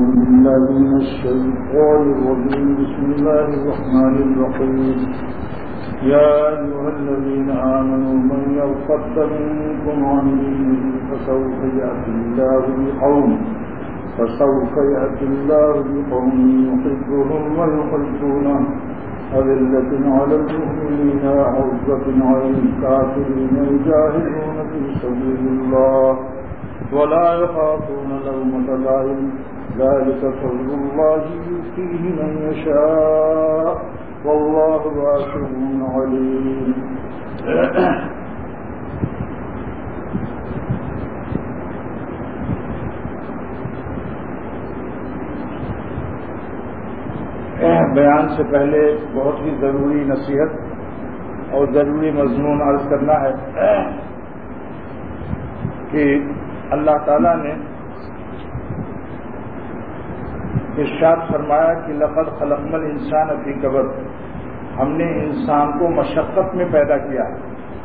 بالله من الشيطان الرجيم بسم الله الرحمن الرحيم يا أيها الذين آمنوا من يرتد منكم عن دينه فسوف يأتي الله بقوم يحبهم ويحبونه أذلة على المؤمنين أعزة على الكافرين يجاهدون في سبيل الله ولا يخافون لومة لائم ذلك فضل الله يؤتيه من يشاء والله واسع عليم. بیان سے پہلے بہت ہی ضروری نصیحت اور ضروری مضمون عرض کرنا ہے کہ اللہ تعالیٰ نے ارشاد فرمایا کہ لقد خلقنا الانسان فی کبد، ہم نے انسان کو مشقت میں پیدا کیا ہے.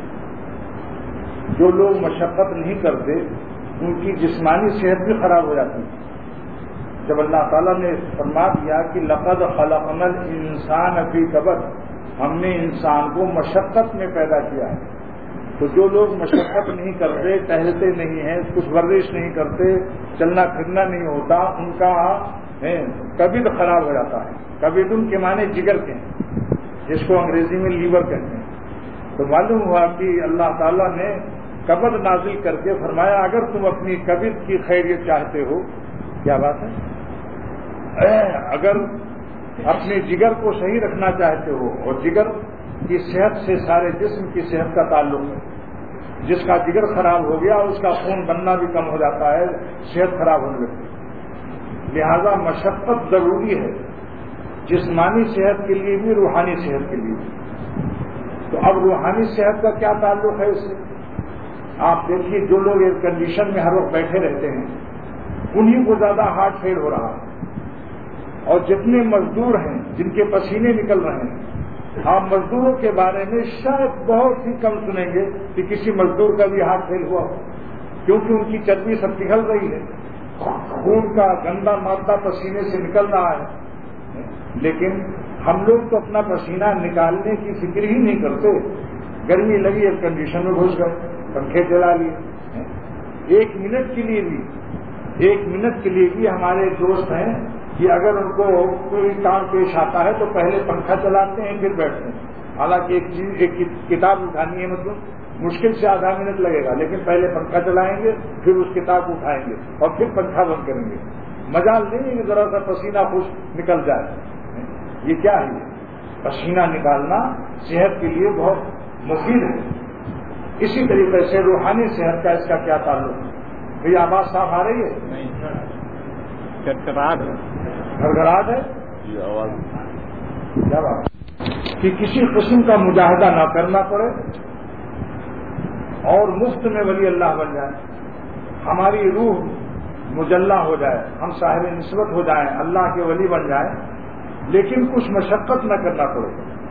جو لوگ مشقت نہیں کرتے ان کی جسمانی صحت بھی خراب ہو جاتی ہے. جب اللہ تعالیٰ نے فرما دیا کہ لقد خلقنا الانسان فی کبد، ہم نے انسان کو مشقت میں پیدا کیا ہے، تو جو لوگ مشقت نہیں کرتے، ٹہلتے نہیں ہیں، کچھ ورزش نہیں کرتے، چلنا پھرنا نہیں ہوتا، ان کا کبد خراب ہو جاتا ہے. کبد ان کے معنی جگر کے ہیں، جس کو انگریزی میں لیور کہتے ہیں. تو معلوم ہوا کہ اللہ تعالیٰ نے کبد نازل کر کے فرمایا اگر تم اپنی کبد کی خیریت چاہتے ہو، کیا بات ہے، اگر اپنے جگر کو صحیح رکھنا چاہتے ہو، اور جگر کی صحت سے سارے جسم کی صحت کا تعلق ہے. جس کا جگر خراب ہو گیا اس کا خون بننا بھی کم ہو جاتا ہے، صحت خراب ہونے لگتی ہے. لہذا مشقت ضروری ہے، جسمانی صحت کے لیے بھی، روحانی صحت کے لیے بھی. تو اب روحانی صحت کا کیا تعلق ہے اس سے؟ آپ دیکھیے جو لوگ ایئر کنڈیشن میں ہر وقت بیٹھے رہتے ہیں انہیں کو زیادہ ہارٹ فیل ہو رہا ہے. اور جتنے مزدور ہیں جن کے پسینے نکل رہے ہیں، آپ مزدوروں کے بارے میں شاید بہت ہی کم سنیں گے کہ کسی مزدور کا بھی ہارٹ فیل ہوا ہو، کیونکہ ان کی چربی سب پگھل رہی ہے، خون کا گندا مادہ پسینے سے نکل رہا ہے. لیکن ہم لوگ تو اپنا پسینہ نکالنے کی فکر ہی نہیں کرتے. گرمی لگی ایئر کنڈیشن میں گھس گئے، پنکھے چلا لیے. ایک منٹ کے لیے بھی ہمارے دوست ہیں کہ اگر ان کو کوئی کام پیش آتا ہے تو پہلے پنکھا چلاتے ہیں پھر بیٹھتے ہیں. حالانکہ ایک کتاب اٹھانی ہے، مطلب مشکل سے آدھا منٹ لگے گا، لیکن پہلے پنکھا چلائیں گے، پھر اس کتاب کو اٹھائیں گے اور پھر پنکھا بند کریں گے. مجال نہیں ہے کہ ذرا سا پسینہ خوش نکل جائے. یہ کیا ہے؟ پسینہ نکالنا صحت کے لیے بہت مفید ہے. اسی طریقے سے روحانی صحت کا اس کا کیا تعلق ہے؟ بھئی آواز صاف آ رہی ہے؟ نہیں، گھرگھراہٹ ہے. کیا بات کہ کسی قسم کا مجاہدہ نہ کرنا پڑے اور مفت میں ولی اللہ بن جائے، ہماری روح مجلہ ہو جائے، ہم صاحب نسبت ہو جائیں، اللہ کے ولی بن جائیں، لیکن کچھ مشقت نہ کرنا پڑے.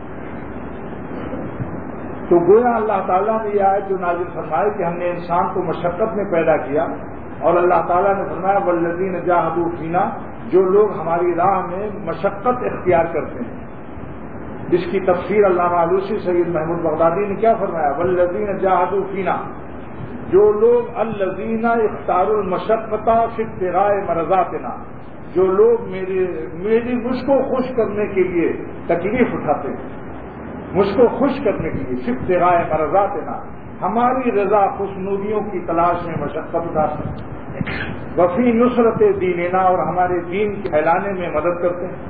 تو گویا اللہ تعالیٰ نے یہ آیت جو نازل فرمائی کہ ہم نے انسان کو مشقت میں پیدا کیا، اور اللہ تعالیٰ نے فرمایا والذین جاہدوا فینا، جو لوگ ہماری راہ میں مشقت اختیار کرتے ہیں. جس کی تفسیر علامہ علوسی سید محمود بغدادی نے کیا فرمایا؟ والذین جاہدوا فینا، جو لوگ الذین اختاروا المشقۃ فی ابتغاء مرضاتنا، جو لوگ مجھ کو خوش کرنے کے لیے تکلیف اٹھاتے ہیں، مجھ کو خوش کرنے کے لیے فی ابتغاء مرضاتنا، ہماری رضا خوشنودیوں کی تلاش میں مشقت اٹھاتے ہیں، وفی نصرت دیننا، اور ہمارے دین کے پھیلانے میں مدد کرتے ہیں،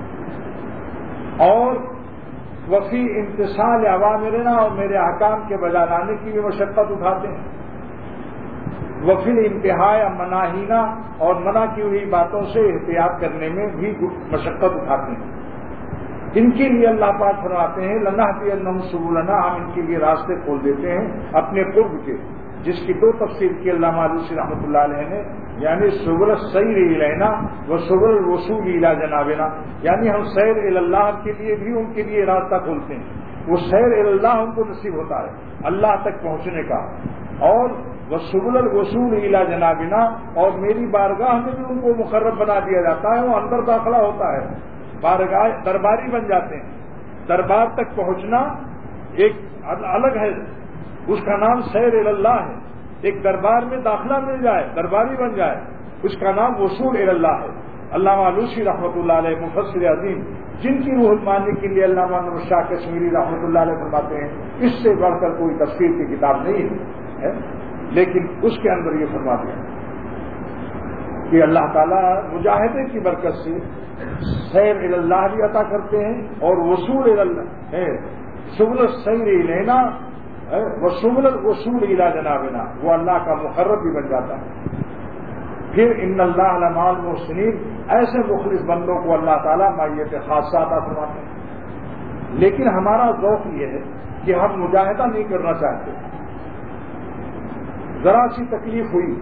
اور وفی امتثال اوامرنا، اور میرے احکام کے بجا لانے کی بھی مشقت اٹھاتے ہیں، وفی انتہا مناہینا، اور منع کی ہوئی باتوں سے احتیاط کرنے میں بھی مشقت اٹھاتے ہیں. ان کے لیے اللہ پاک فرماتے ہیں لنہدینہم سبلنا، ہم ان کے لیے راستے کھول دیتے ہیں اپنے قرب کے، جس کی دو تفسیر کی علامہ علوسی رحمۃ اللہ علیہ نے، یعنی سبل السیر الینا و سبل الوصول الی جنابنا، یعنی ہم سیر الی اللہ کے لیے بھی ان کے لیے راستہ کھولتے ہیں. وہ سیر الی اللہ ان کو نصیب ہوتا ہے اللہ تک پہنچنے کا، اور وسبل الوصول الی جنابنا، اور میری بارگاہ میں بھی ان کو مقرب بنا دیا جاتا ہے، وہ اندر داخلہ ہوتا ہے، بارگاہ درباری بن جاتے ہیں۔ دربار تک پہنچنا ایک الگ ہے، اس کا نام سیر اللہ ہے۔ ایک دربار میں داخلہ مل جائے، درباری بن جائے، اس کا نام وصول اللہ ہے۔ علامہ آلوسی رحمۃ اللہ علیہ مفسر عظیم، جن کی روح المانی کے لیے علامہ نور شاہ کشمیری رحمۃ اللہ علیہ فرماتے ہیں اس سے بڑھ کر کوئی تفسیر کی کتاب نہیں ہے، لیکن اس کے اندر یہ فرماتے ہیں کہ اللہ تعالیٰ مجاہدے کی برکت سے سیر اللہ بھی عطا کرتے ہیں، اور وصول اللہ ہے، سبل السیر الینا وسبل الوصول الی جنابنا، وہ اللہ کا مقرب بھی بن جاتا ہے۔ پھر ان اللہ لمع المحسنین، ایسے مخلص بندوں کو اللہ تعالیٰ معیت خاصہ عطا فرماتے ہیں۔ لیکن ہمارا ذوق یہ ہے کہ ہم مجاہدہ نہیں کرنا چاہتے، ذرا سی تکلیف ہوئی،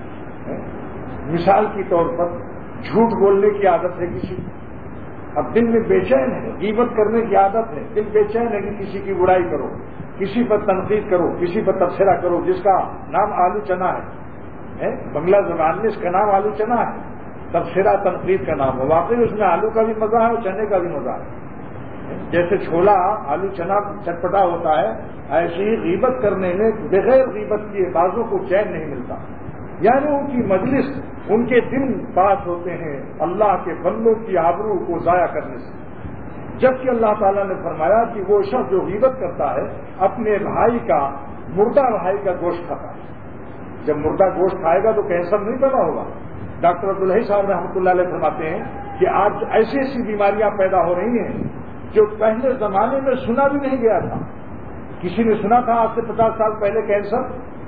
مثال کے طور پر جھوٹ بولنے کی عادت ہے کسی، اب دل میں بے چین ہے، غیبت کرنے کی عادت ہے، دل بے چین ہے کہ کسی کی برائی کرو، کسی پر تنقید کرو، کسی پر تبصرہ کرو، جس کا نام آلو چنا ہے، بنگلہ زبان میں اس کا نام آلو چنا ہے، تبصرہ تنقید کا نام ہے، واقعی اس میں آلو کا بھی مزہ ہے اور چنے کا بھی مزہ ہے۔ جیسے چھولا آلو چنا چٹپٹا ہوتا ہے، ایسے ہی غیبت کرنے میں بغیر غیبت کیے بعضوں کو چین نہیں ملتا، یعنی ان کی مجلس، ان کے دن پاس ہوتے ہیں اللہ کے بندوں کی آبرو کو ضائع کرنے سے۔ جبکہ اللہ تعالیٰ نے فرمایا کہ وہ شخص جو غیبت کرتا ہے اپنے بھائی کا، مردہ بھائی کا گوشت کھاتا ہے، جب مردہ گوشت کھائے گا تو کینسر نہیں پیدا ہوگا۔ ڈاکٹر عبدالحی صاحب رحمۃ اللہ علیہ فرماتے ہیں کہ آج ایسی ایسی بیماریاں پیدا ہو رہی ہیں جو پہلے زمانے میں سنا بھی نہیں گیا تھا۔ کسی نے سنا تھا آج سے 50 سال پہلے کینسر؟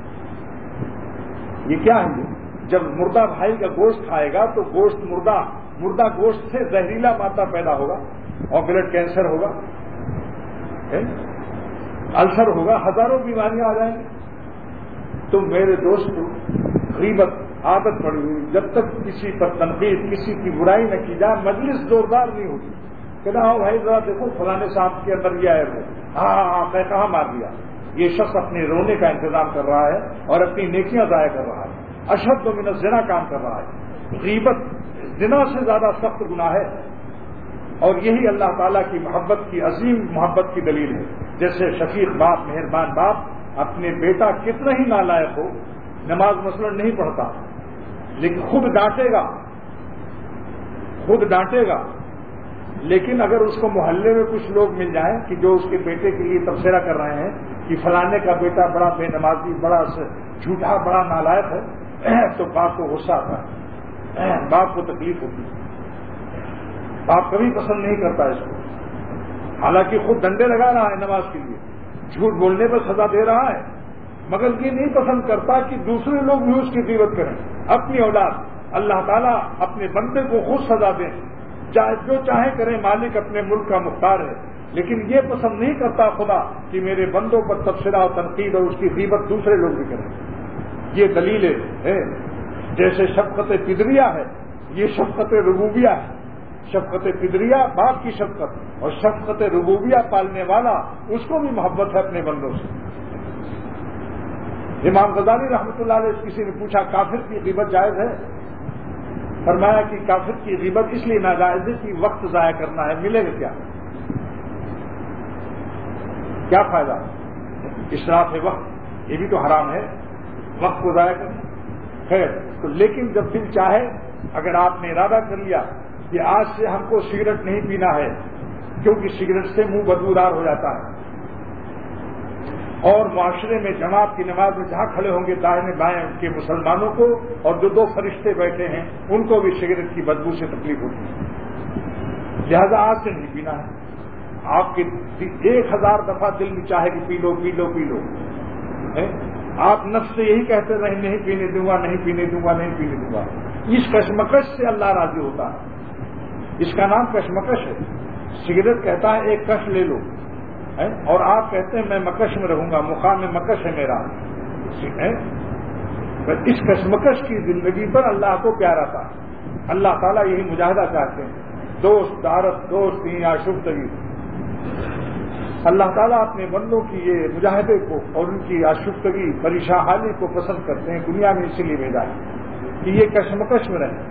یہ کیا ہے؟ جب مردہ بھائی کا گوشت کھائے گا تو گوشت مردہ گوشت سے زہریلا مادہ پیدا ہوگا اور بلڈ کینسر ہوگا، السر ہوگا، ہزاروں بیماریاں آ جائیں گی۔ تو میرے دوست، غیبت عادت پڑی ہوئی، جب تک کسی پر تنقید، کسی کی برائی نہ کی جائے مجلس زوردار نہیں ہوتی۔ کہنا ہو بھائی ذرا دیکھو فلانے صاحب کے اندر یہ ہے، ہاں کہاں مار دیا، یہ شخص اپنے رونے کا انتظام کر رہا ہے اور اپنی نیکیاں ضائع کر رہا ہے، اشد من الزنا کام کر رہا ہے۔ غیبت زنا سے زیادہ سخت گناہ ہے، اور یہی اللہ تعالیٰ کی محبت کی عظیم محبت کی دلیل ہے۔ جیسے شفیق باپ، مہربان باپ اپنے بیٹا کتنا ہی نالائق ہو، نماز مثلا نہیں پڑھتا، لیکن خود ڈانٹے گا، لیکن اگر اس کو محلے میں کچھ لوگ مل جائیں کہ جو اس کے بیٹے کے لیے تبصرہ کر رہے ہیں کہ فلانے کا بیٹا بڑا بے نمازی، بڑا جھوٹا، بڑا نالائق ہے، تو باپ کو غصہ آتا ہے، باپ کو تکلیف ہوتی ہے، باپ کبھی پسند نہیں کرتا اس کو، حالانکہ خود ڈنڈے لگا رہا ہے نماز کے لیے، جھوٹ بولنے پر سزا دے رہا ہے، مگر یہ نہیں پسند کرتا کہ دوسرے لوگ بھی اس کی غیبت کریں۔ اپنی اولاد، اللہ تعالیٰ اپنے بندے کو خود سزا دیں، جو چاہے کریں، مالک اپنے ملک کا مختار ہے، لیکن یہ پسند نہیں کرتا خدا کہ میرے بندوں پر تبصرہ اور تنقید اور اس کی غیبت دوسرے لوگ بھی کریں۔ یہ دلیل ہے، جیسے شفقت فدریہ ہے، یہ شفقت ربوبیہ ہے۔ شفقت فدریہ باپ کی شفقت، اور شفقت ربوبیہ پالنے والا اس کو بھی محبت ہے اپنے بندوں سے۔ امام غزالی رحمۃ اللہ علیہ کسی نے پوچھا کافر کی غیبت جائز ہے؟ فرمایا کہ کافر کی غیبت اس لیے ناجائز ہے کہ وقت ضائع کرنا ہے، ملے گا کیا فائدہ؟ اسراف وقت، یہ بھی تو حرام ہے، وقت کو ضائع کرنا۔ خیر تو لیکن جب دل چاہے، اگر آپ نے ارادہ کر لیا کہ آج سے ہم کو سگریٹ نہیں پینا ہے کیونکہ سگریٹ سے منہ بدبودار ہو جاتا ہے، اور معاشرے میں جماعت کی نماز میں جہاں کھڑے ہوں گے دائیں بائیں کے مسلمانوں کو اور جو 2 فرشتے بیٹھے ہیں ان کو بھی سگریٹ کی بدبو سے تکلیف ہوتی ہے، لہذا آج سے نہیں پینا ہے۔ آپ کے 1000 دفعہ دل میں چاہے کہ پی لو پی لو پی لو، آپ نفس سے یہی کہتے رہیں نہیں پینے دوں گا، نہیں پینے دوں گا، نہیں پینے دوں گا۔ اس کشمکش سے اللہ راضی ہوتا ہے، اس کا نام کشمکش ہے۔ سگریٹ کہتا ہے ایک کش لے لو، اور آپ کہتے ہیں میں مکش میں رہوں گا، مقام مکش ہے میرا۔ اس کشمکش کی زندگی پر اللہ کو پیار آتا ہے۔ اللہ تعالیٰ یہی مجاہدہ چاہتے ہیں، دوست دارت دوست یا شفتگی۔ اللہ تعالیٰ اپنے بندوں کی یہ مجاہدے کو اور ان کی آشفتگی پریشان حالی کو پسند کرتے ہیں، دنیا میں اسی لیے بھیجا ہے کہ یہ کشمکش میں رہیں۔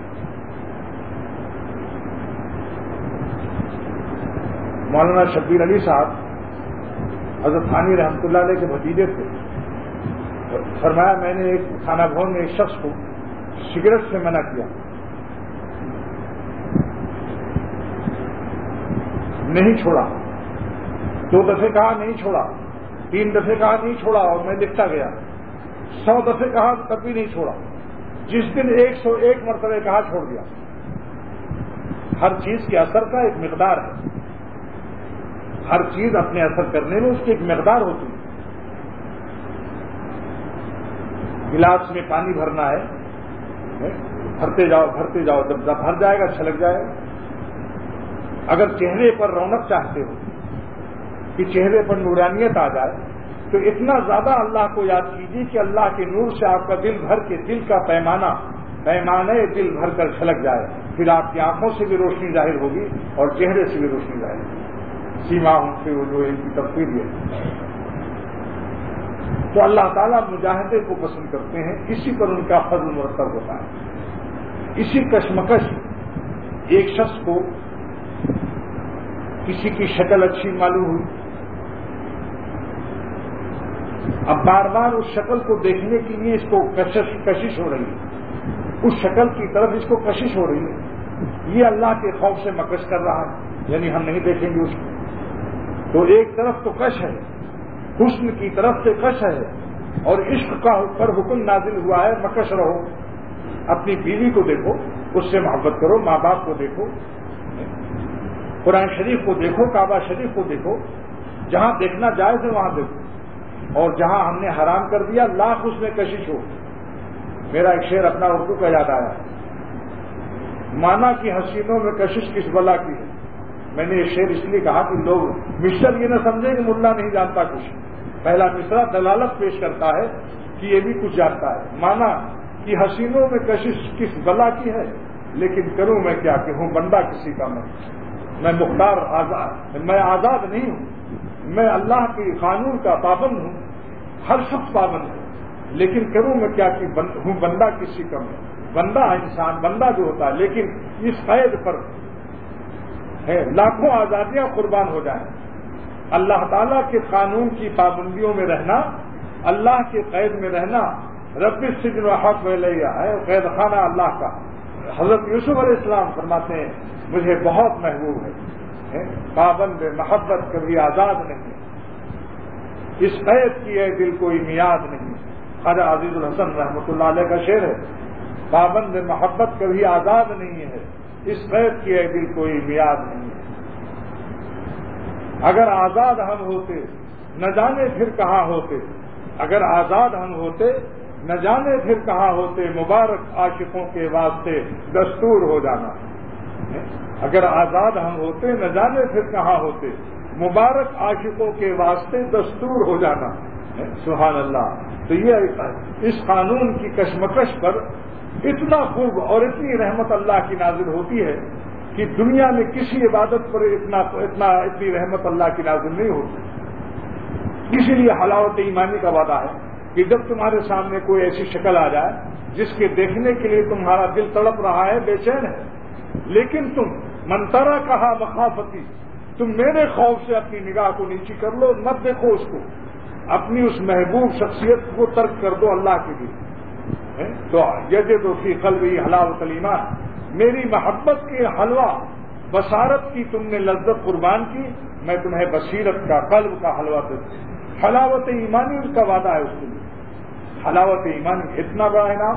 مولانا شبیر علی صاحب حضرت ثانی رحمۃ اللہ علیہ کے بھتیجے تھے، فرمایا میں نے ایک تھانہ بھون میں ایک شخص کو سگریٹ سے منع کیا، نہیں چھوڑا، 2 دفعے کہا نہیں چھوڑا، 3 دفعے کہا نہیں چھوڑا، اور میں لکھتا گیا، 100 دفعے کہا تب بھی نہیں چھوڑا، جس دن 101 مرتبہ کہا چھوڑ دیا۔ ہر چیز کے اثر کا ایک مقدار ہے، ہر چیز اپنے اثر کرنے میں اس کی ایک مقدار ہوتی ہے۔ گلاس میں پانی بھرنا ہے، بھرتے جاؤ، جب بھر جائے گا چھلک جائے گا۔ اگر چہرے پر رونق چاہتے ہو کہ چہرے پر نورانیت آ جائے تو اتنا زیادہ اللہ کو یاد کیجیے کہ اللہ کے نور سے آپ کا دل بھر کے دل کا پیمانے دل بھر کر چھلک جائے، پھر آپ کی آنکھوں سے بھی روشنی ظاہر ہوگی اور چہرے سے بھی روشنی ظاہر ہوگی۔ سیما ہوں سے وہ جو ان کی تفسیر ہے۔ تو اللہ تعالیٰ مجاہدے کو پسند کرتے ہیں، اسی پر ان کا فضل مرتب ہوتا ہے۔ اسی کشمکش ایک شخص کو کسی کی شکل اچھی معلوم ہوئی، اب بار بار اس شکل کو دیکھنے کے لیے اس کو کشش ہو رہی ہے، اس شکل کی طرف اس کو کشش ہو رہی ہے، یہ اللہ کے خوف سے مکش کر رہا ہے، یعنی ہم نہیں دیکھیں گے اس کو۔ تو ایک طرف تو کش ہے، حسن کی طرف سے کش ہے، اور عشق کا پر حکم نازل ہوا ہے مکش رہو، اپنی بیوی کو دیکھو، اس سے محبت کرو، ماں باپ کو دیکھو، قرآن شریف کو دیکھو، کعبہ شریف کو دیکھو، جہاں دیکھنا جائز ہے وہاں دیکھو، اور جہاں ہم نے حرام کر دیا لاکھ اس میں کشش ہو۔ میرا ایک شعر اپنا اردو کا یاد آیا، مانا کہ حسینوں میں کشش کس بلا کی ہے۔ میں نے یہ شعر اس لیے کہا کہ لوگ مشتر یہ نہ سمجھیں کہ ملا نہیں جانتا کچھ، پہلا مصرع دلالت پیش کرتا ہے کہ یہ بھی کچھ جانتا ہے۔ مانا کہ حسینوں میں کشش کس بلا کی ہے، لیکن کروں میں کیا کہ ہوں بندہ کسی کا میں مختار آزاد، میں آزاد نہیں ہوں، میں اللہ کے قانون کا پابند ہوں، ہر شخص پابند ہے، لیکن کروں میں کیا کہ ہوں بندہ کسی کا میں، بندہ انسان بندہ جو ہوتا ہے، لیکن اس قید پر ہے لاکھوں آزادیاں قربان ہو جائیں۔ اللہ تعالیٰ کے قانون کی پابندیوں میں رہنا، اللہ کے قید میں رہنا، رب السجن وحق ولیہ ہے قید خانہ اللہ کا۔ حضرت یوسف علیہ السلام فرماتے ہیں مجھے بہت محبوب ہے، پابند محبت کبھی آزاد نہیں، اس قید کی ہے دل کوئی میاد نہیں۔ خواجہ عزیز الحسن رحمۃ اللہ علیہ کا شعر ہے، پابند محبت کبھی آزاد نہیں ہے، اس قید کی ہے دل کوئی میاد نہیں ہے۔ اگر آزاد ہم ہوتے نہ جانے پھر کہاں ہوتے، اگر آزاد ہم ہوتے نہ جانے پھر کہاں ہوتے، مبارک عاشقوں کے واسطے دستور ہو جانا۔ اگر آزاد ہم ہوتے نہ جانے پھر کہاں ہوتے، مبارک عاشقوں کے واسطے دستور ہو جانا۔ سبحان اللہ۔ تو یہ اس قانون کی کشمکش پر اتنا خوب اور اتنی رحمت اللہ کی نازل ہوتی ہے کہ دنیا میں کسی عبادت پر اتنی رحمت اللہ کی نازل نہیں ہوتی۔ اسی لیے حلاوت ایمانی کا وعدہ ہے کہ جب تمہارے سامنے کوئی ایسی شکل آ جائے جس کے دیکھنے کے لیے تمہارا دل تڑپ رہا ہے، بے چین ہے، لیکن تم منترا کہا مخافتی، تم میرے خوف سے اپنی نگاہ کو نیچی کر لو، مت دیکھو اس کو، اپنی اس محبوب شخصیت کو ترک کر دو اللہ کے لیے۔ تو یجد فی قلبی حلاوت الایمان، میری محبت کے حلوہ بصارت کی تم نے لذت قربان کی، میں تمہیں بصیرت کا قلب کا حلوہ دے دوں۔ حلاوت ایمانی اس کا وعدہ ہے اس کے لیے۔ حلاوت ایمانی اتنا بڑا انعام،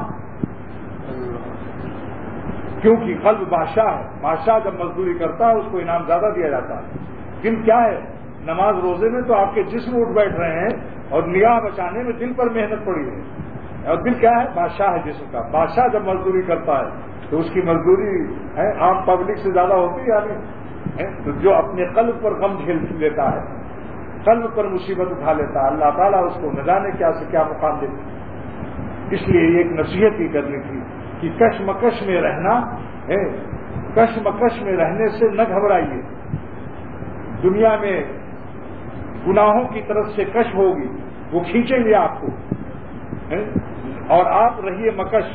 کیونکہ قلب بادشاہ ہے، بادشاہ جب مزدوری کرتا ہے اس کو انعام زیادہ دیا جاتا ہے۔ دل کیا ہے؟ نماز روزے میں تو آپ کے جسم اٹھ بیٹھ رہے ہیں اور نگاہ بچانے میں دل پر محنت پڑی ہے، اور دل کیا ہے؟ بادشاہ ہے جسم کا۔ بادشاہ جب مزدوری کرتا ہے تو اس کی مزدوری ہے عام پبلک سے زیادہ ہوتی ہے، یعنی تو جو اپنے قلب پر غم جھیل لیتا ہے، قلب پر مصیبت اٹھا لیتا ہے، اللہ تعالیٰ اس کو نہ جانے کیا سے کیا مقام دیتا ہے۔ اس لیے ایک نصیحت ہی کرنی تھی کہ کشمکش میں رہنا ہے، کشمکش میں رہنے سے نہ گھبرائیے۔ دنیا میں گناہوں کی طرف سے کش ہوگی، وہ کھینچیں گے آپ کو، اور آپ رہیے مکش،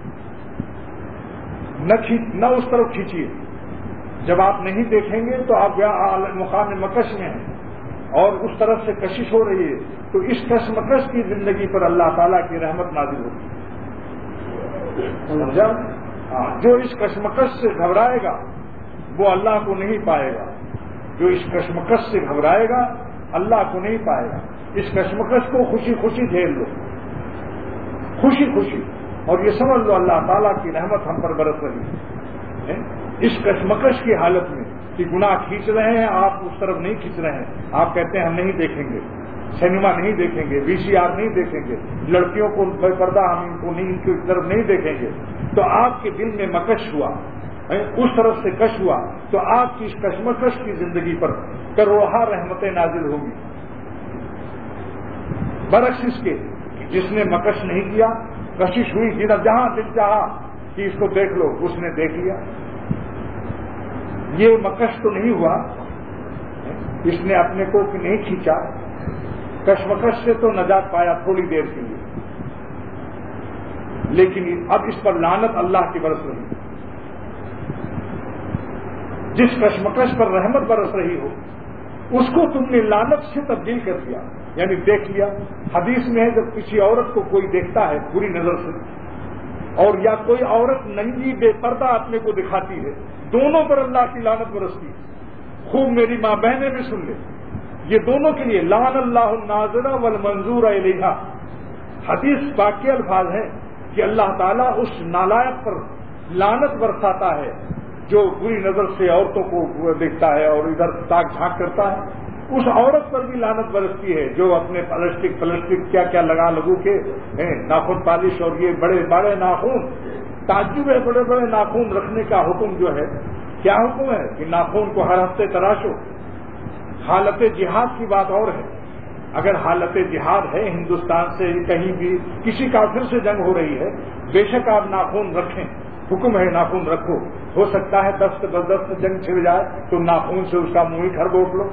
نہ اس طرف کھینچیے۔ جب آپ نہیں دیکھیں گے تو آپ مقام مکش میں ہیں اور اس طرف سے کشش ہو رہی ہے، تو اس کشمکش کی زندگی پر اللہ تعالیٰ کی رحمت نازل ہوگی، سمجھا؟ جو اس کشمکش سے گھبرائے گا وہ اللہ کو نہیں پائے گا، جو اس کشمکش سے گھبرائے گا اللہ کو نہیں پائے گا۔ اس کشمکش کو خوشی خوشی جھیل لو، خوشی خوشی، اور یہ سمجھ لو اللہ تعالیٰ کی رحمت ہم پر برس رہی ہے۔ اس کشمکش کی حالت میں کہ گناہ کھینچ رہے ہیں، آپ اس طرف نہیں کھینچ رہے ہیں، آپ کہتے ہیں ہم نہیں دیکھیں گے، سنیما نہیں دیکھیں گے، VCR نہیں دیکھیں گے، لڑکیوں کو بے پردہ ہم ان کو نہیں، ان کی طرف نہیں دیکھیں گے، تو آپ کے دل میں مکش ہوا، اس طرف سے کش ہوا، تو آپ کی اس کشمکش کی زندگی پر کروڑہ رحمتیں نازل ہوگی، برعکس اس کے جس نے مکش نہیں کیا، کشش ہوئی، جہاں دل چاہا کہ اس کو دیکھ لو، اس نے دیکھ لیا، یہ مکش تو نہیں ہوا، اس نے اپنے کو نہیں کھینچا، کشمکش سے تو نجات پایا تھوڑی دیر کے لیے، لیکن اب اس پر لعنت اللہ کی برس رہی ہے۔ جس کشمکش پر رحمت برس رہی ہو اس کو تم نے لعنت سے تبدیل کر دیا، یعنی دیکھ لیا۔ حدیث میں ہے جب کسی عورت کو کوئی دیکھتا ہے بری نظر سے، اور یا کوئی عورت ننگی بے پردہ اپنے کو دکھاتی ہے، دونوں پر اللہ کی لعنت برستی ہے۔ خوب میری ماں بہنیں بھی سن لیں، یہ دونوں کے لیے لعن اللہ الناظرہ والمنظور الیہا، حدیث پاک کے الفاظ ہیں کہ اللہ تعالیٰ اس نالائق پر لعنت برساتا ہے جو بری نظر سے عورتوں کو دیکھتا ہے اور ادھر تاک جھانک کرتا ہے، اس عورت پر بھی لعنت برستی ہے جو اپنے پلسٹک کیا کیا لگا لگو کے ناخن پالش اور یہ بڑے بڑے ناخن، تعجب ہے، بڑے بڑے ناخن رکھنے کا حکم جو ہے، کیا حکم ہے کہ ناخن کو ہر ہفتے تراشو۔ حالت جہاد کی بات اور ہے، اگر حالت جہاد ہے ہندوستان سے کہیں بھی کسی کافر سے جنگ ہو رہی ہے، بے شک آپ ناخن رکھیں، حکم ہے ناخن رکھو، ہو سکتا ہے دست بدست جنگ چھڑ جائے تو ناخن سے اس کا منہ ہی گھر لو،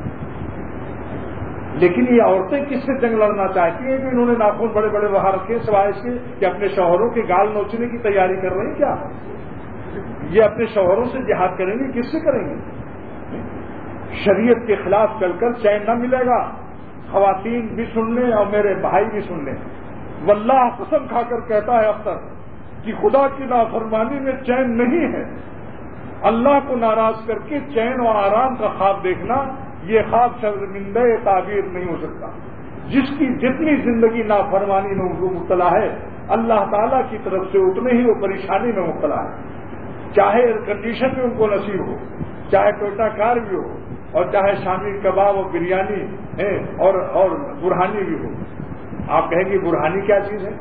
لیکن یہ عورتیں کس سے جنگ لڑنا چاہتی ہیں کہ انہوں نے ناخن بڑے بڑے وہاں رکھے، سوائے اس کے کہ اپنے شوہروں کے گال نوچنے کی تیاری کر رہے ہیں؟ کیا یہ اپنے شوہروں سے جہاد کریں گے؟ کس سے کریں گے؟ شریعت کے خلاف چل کر چین نہ ملے گا، خواتین بھی سن لیں اور میرے بھائی بھی سن لیں، واللہ قسم کھا کر کہتا ہے اختر کہ خدا کی نافرمانی میں چین نہیں ہے، اللہ کو ناراض کر کے چین اور آرام کا خواب دیکھنا، یہ خواب شرمندہ تعبیر نہیں ہو سکتا۔ جس کی جتنی زندگی نافرمانی میں مبتلا ہے، اللہ تعالیٰ کی طرف سے اتنے ہی وہ پریشانی میں مبتلا ہے، چاہے ایئر کنڈیشن میں ان کو نصیب ہو، چاہے ٹوٹا کار بھی ہو، اور چاہے شامی کباب اور بریانی اور برہانی بھی ہو۔ آپ کہیں گے برہانی کیا چیز ہے؟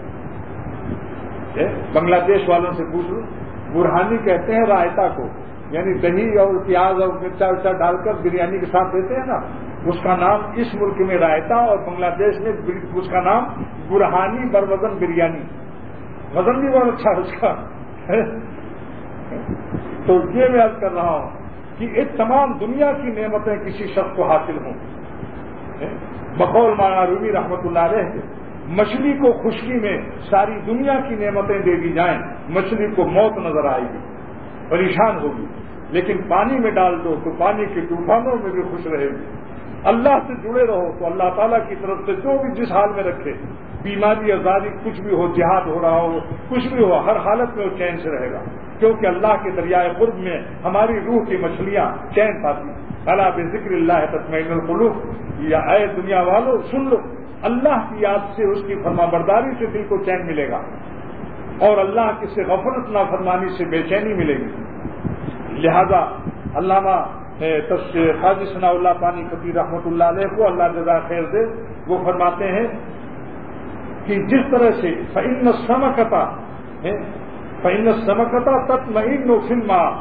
بنگلہ دیش والوں سے پوچھ لو، برہانی کہتے ہیں رائتا کو، یعنی دہی اور پیاز اور مرچا ورچا ڈال کر بریانی کے ساتھ دیتے ہیں نا، اس کا نام اس ملک میں رائتا اور بنگلہ دیش میں اس کا نام برہانی بروزن بریانی، وزن بھی بہت اچھا ہے اس کا۔ تو یہ میں عرض کر رہا ہوں کہ ایک تمام دنیا کی نعمتیں کسی شخص کو حاصل ہوں، بقول مولانا رومی رحمۃ اللہ علیہ کے، مچھلی کو خشکی میں ساری دنیا کی نعمتیں دے دی جائیں، مچھلی کو موت نظر آئے گی، پریشان ہوگی، لیکن پانی میں ڈال دو تو پانی کے طوفانوں میں بھی خوش رہے گی۔ اللہ سے جڑے رہو تو اللہ تعالیٰ کی طرف سے جو بھی جس حال میں رکھے، بیماری آزادی کچھ بھی ہو، جہاد ہو رہا ہو، کچھ بھی ہو، ہر حالت میں وہ چین سے رہے گا، کیونکہ اللہ کے دریائے قرب میں ہماری روح کی مچھلیاں چین پاتی۔ الا بذکر اللہ تطمئن القلوب، یا اے دنیا والو سن لو، اللہ کی یاد سے، اس کی فرمانبرداری سے دل کو چین ملے گا، اور اللہ کی سے غفلت نافرمانی سے بے چینی ملے گی۔ لہذا علامہ قاضی ثناء اللہ پانی پتی رحمۃ اللہ علیہ کو اللہ جزا خیر دے، وہ فرماتے ہیں کہ جس طرح سے فإن السمكة تطمئن في الماء،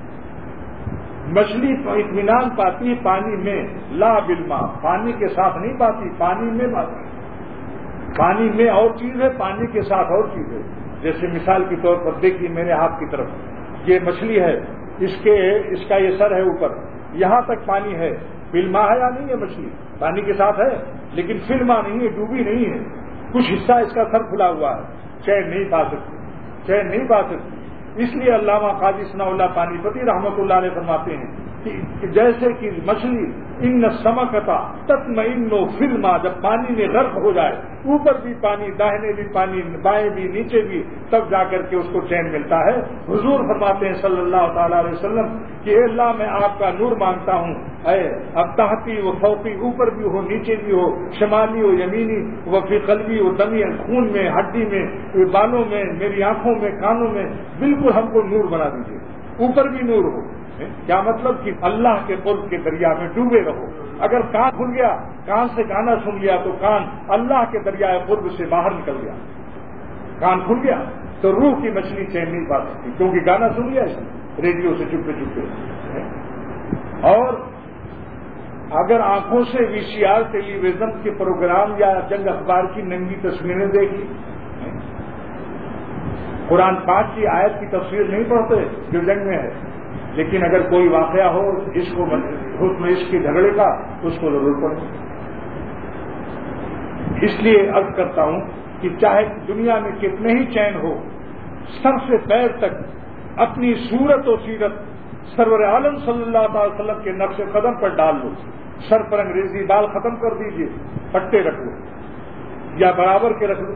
مچھلی اطمینان پاتی پانی میں، لا بالماء، پانی کے ساتھ نہیں پاتی، پانی میں پاتی، پانی میں اور چیز ہے، پانی کے ساتھ اور چیز ہے۔ جیسے مثال کے طور پر دیکھیے میرے ہاتھ کی طرف، یہ مچھلی ہے، اس کا یہ سر ہے اوپر، یہاں تک پانی ہے، فلما ہے یا نہیں ہے مچھلی، پانی کے ساتھ ہے لیکن فلما نہیں ہے، ڈوبی نہیں ہے، کچھ حصہ اس کا سر کھلا ہوا ہے، چین نہیں پا سکتی. اس لیے علامہ قاضی ثناء اللہ پانی پتی رحمۃ اللہ علیہ فرماتے ہیں کہ جیسے کہ مچھلی ان سمکتا تطمئن فلما، جب پانی میں غرق ہو جائے، اوپر بھی پانی، داہنے بھی پانی، بائیں بھی، نیچے بھی، تب جا کر کے اس کو چین ملتا ہے. حضور فرماتے ہیں صلی اللہ تعالیٰ علیہ وسلم کہ اے اللہ میں آپ کا نور مانگتا ہوں، اے اب تحتی و فوقی، اوپر بھی ہو نیچے بھی ہو، شمالی ہو یمینی، وہ فی قلبی ہو، دمی خون میں، ہڈی میں، بالوں میں، میری آنکھوں میں، کانوں میں، بالکل ہم کو نور بنا دیجیے، اوپر بھی نور ہو. کیا مطلب کہ اللہ کے قرب کے دریا میں ڈوبے رہو. اگر کان کھل گیا، کان سے گانا سن لیا تو کان اللہ کے دریائے قرب سے باہر نکل گیا. کان کھل گیا تو روح کی مچھلی چین نہیں پا سکتی، کیونکہ گانا سن لیا اس نے ریڈیو سے چپے چپے. اور اگر آنکھوں سے VCR ٹیلی ویژن کے پروگرام یا جنگ اخبار کی ننگی تصویریں دیکھی، قرآن پاک کی آیت کی تفسیر نہیں پڑھتے جو جنگ میں ہے، لیکن اگر کوئی واقعہ ہو حسن عشق کے جھگڑے کا تو اس کو ضرور پڑھیں. اس لیے عرض کرتا ہوں کہ چاہے دنیا میں کتنے ہی چین ہو، سر سے پیر تک اپنی صورت و سیرت سرور عالم صلی اللہ تعالی وسلم کے نقش قدم پر ڈال لو. سر پر انگریزی بال ختم کر دیجئے، پٹے رکھ لو یا برابر کے رکھ لو.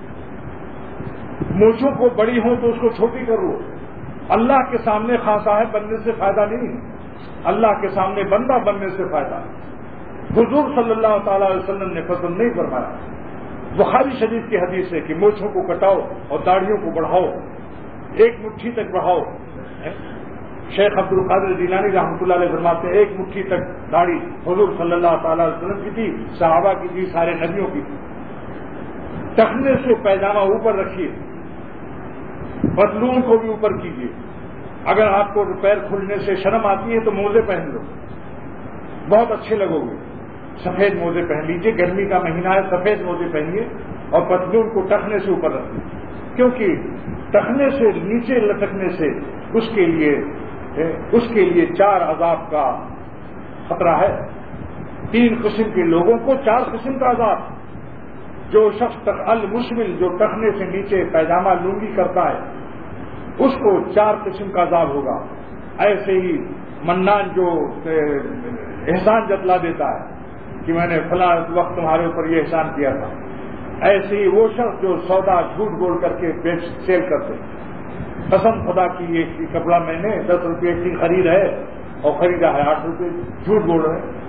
مونچھوں کو بڑی ہوں تو اس کو چھوٹی کر لو. اللہ کے سامنے خاص صاحب بننے سے فائدہ نہیں، اللہ کے سامنے بندہ بننے سے فائدہ ہے. حضور صلی اللہ تعالی علیہ وسلم نے پسند نہیں فرمایا. بخاری شریف کی حدیث ہے کہ مونچھوں کو کٹاؤ اور داڑھیوں کو بڑھاؤ، ایک مٹھی تک بڑھاؤ. شیخ عبد القادر جیلانی رحمۃ اللہ علیہ فرماتے ہیں ایک مٹھی تک داڑھی حضور صلی اللہ تعالی علیہ وسلم کی تھی، صحابہ کی تھی، سارے نبیوں کی تھی. ٹخنے سے پیجامہ اوپر رکھیے، پتلون کو بھی اوپر کیجیے. اگر آپ کو پیر کھلنے سے شرم آتی ہے تو موزے پہن لو، بہت اچھے لگو گے. سفید موزے پہن لیجیے، گرمی کا مہینہ ہے، سفید موزے پہنیے اور پتلون کو ٹخنے سے اوپر رکھیے، کیونکہ ٹخنے سے نیچے لٹکنے سے اس کے لیے 4 عذاب کا خطرہ ہے. 3 قسم کے لوگوں کو 4 قسم کا عذاب. جو شخص المشمل جو ٹخنے سے نیچے پیجامہ لنگی کرتا ہے اس کو 4 قسم کا عذاب ہوگا. ایسے ہی منان جو احسان جتلا دیتا ہے کہ میں نے فلاں وقت تمہارے اوپر یہ احسان کیا تھا. ایسے ہی وہ شخص جو سودا جھوٹ بول کر کے سیل کرتے، قسم خدا کی یہ کپڑا میں نے 10 روپے کی خرید ہے اور خریدا ہے 8 روپے، جھوٹ بول رہے ہیں.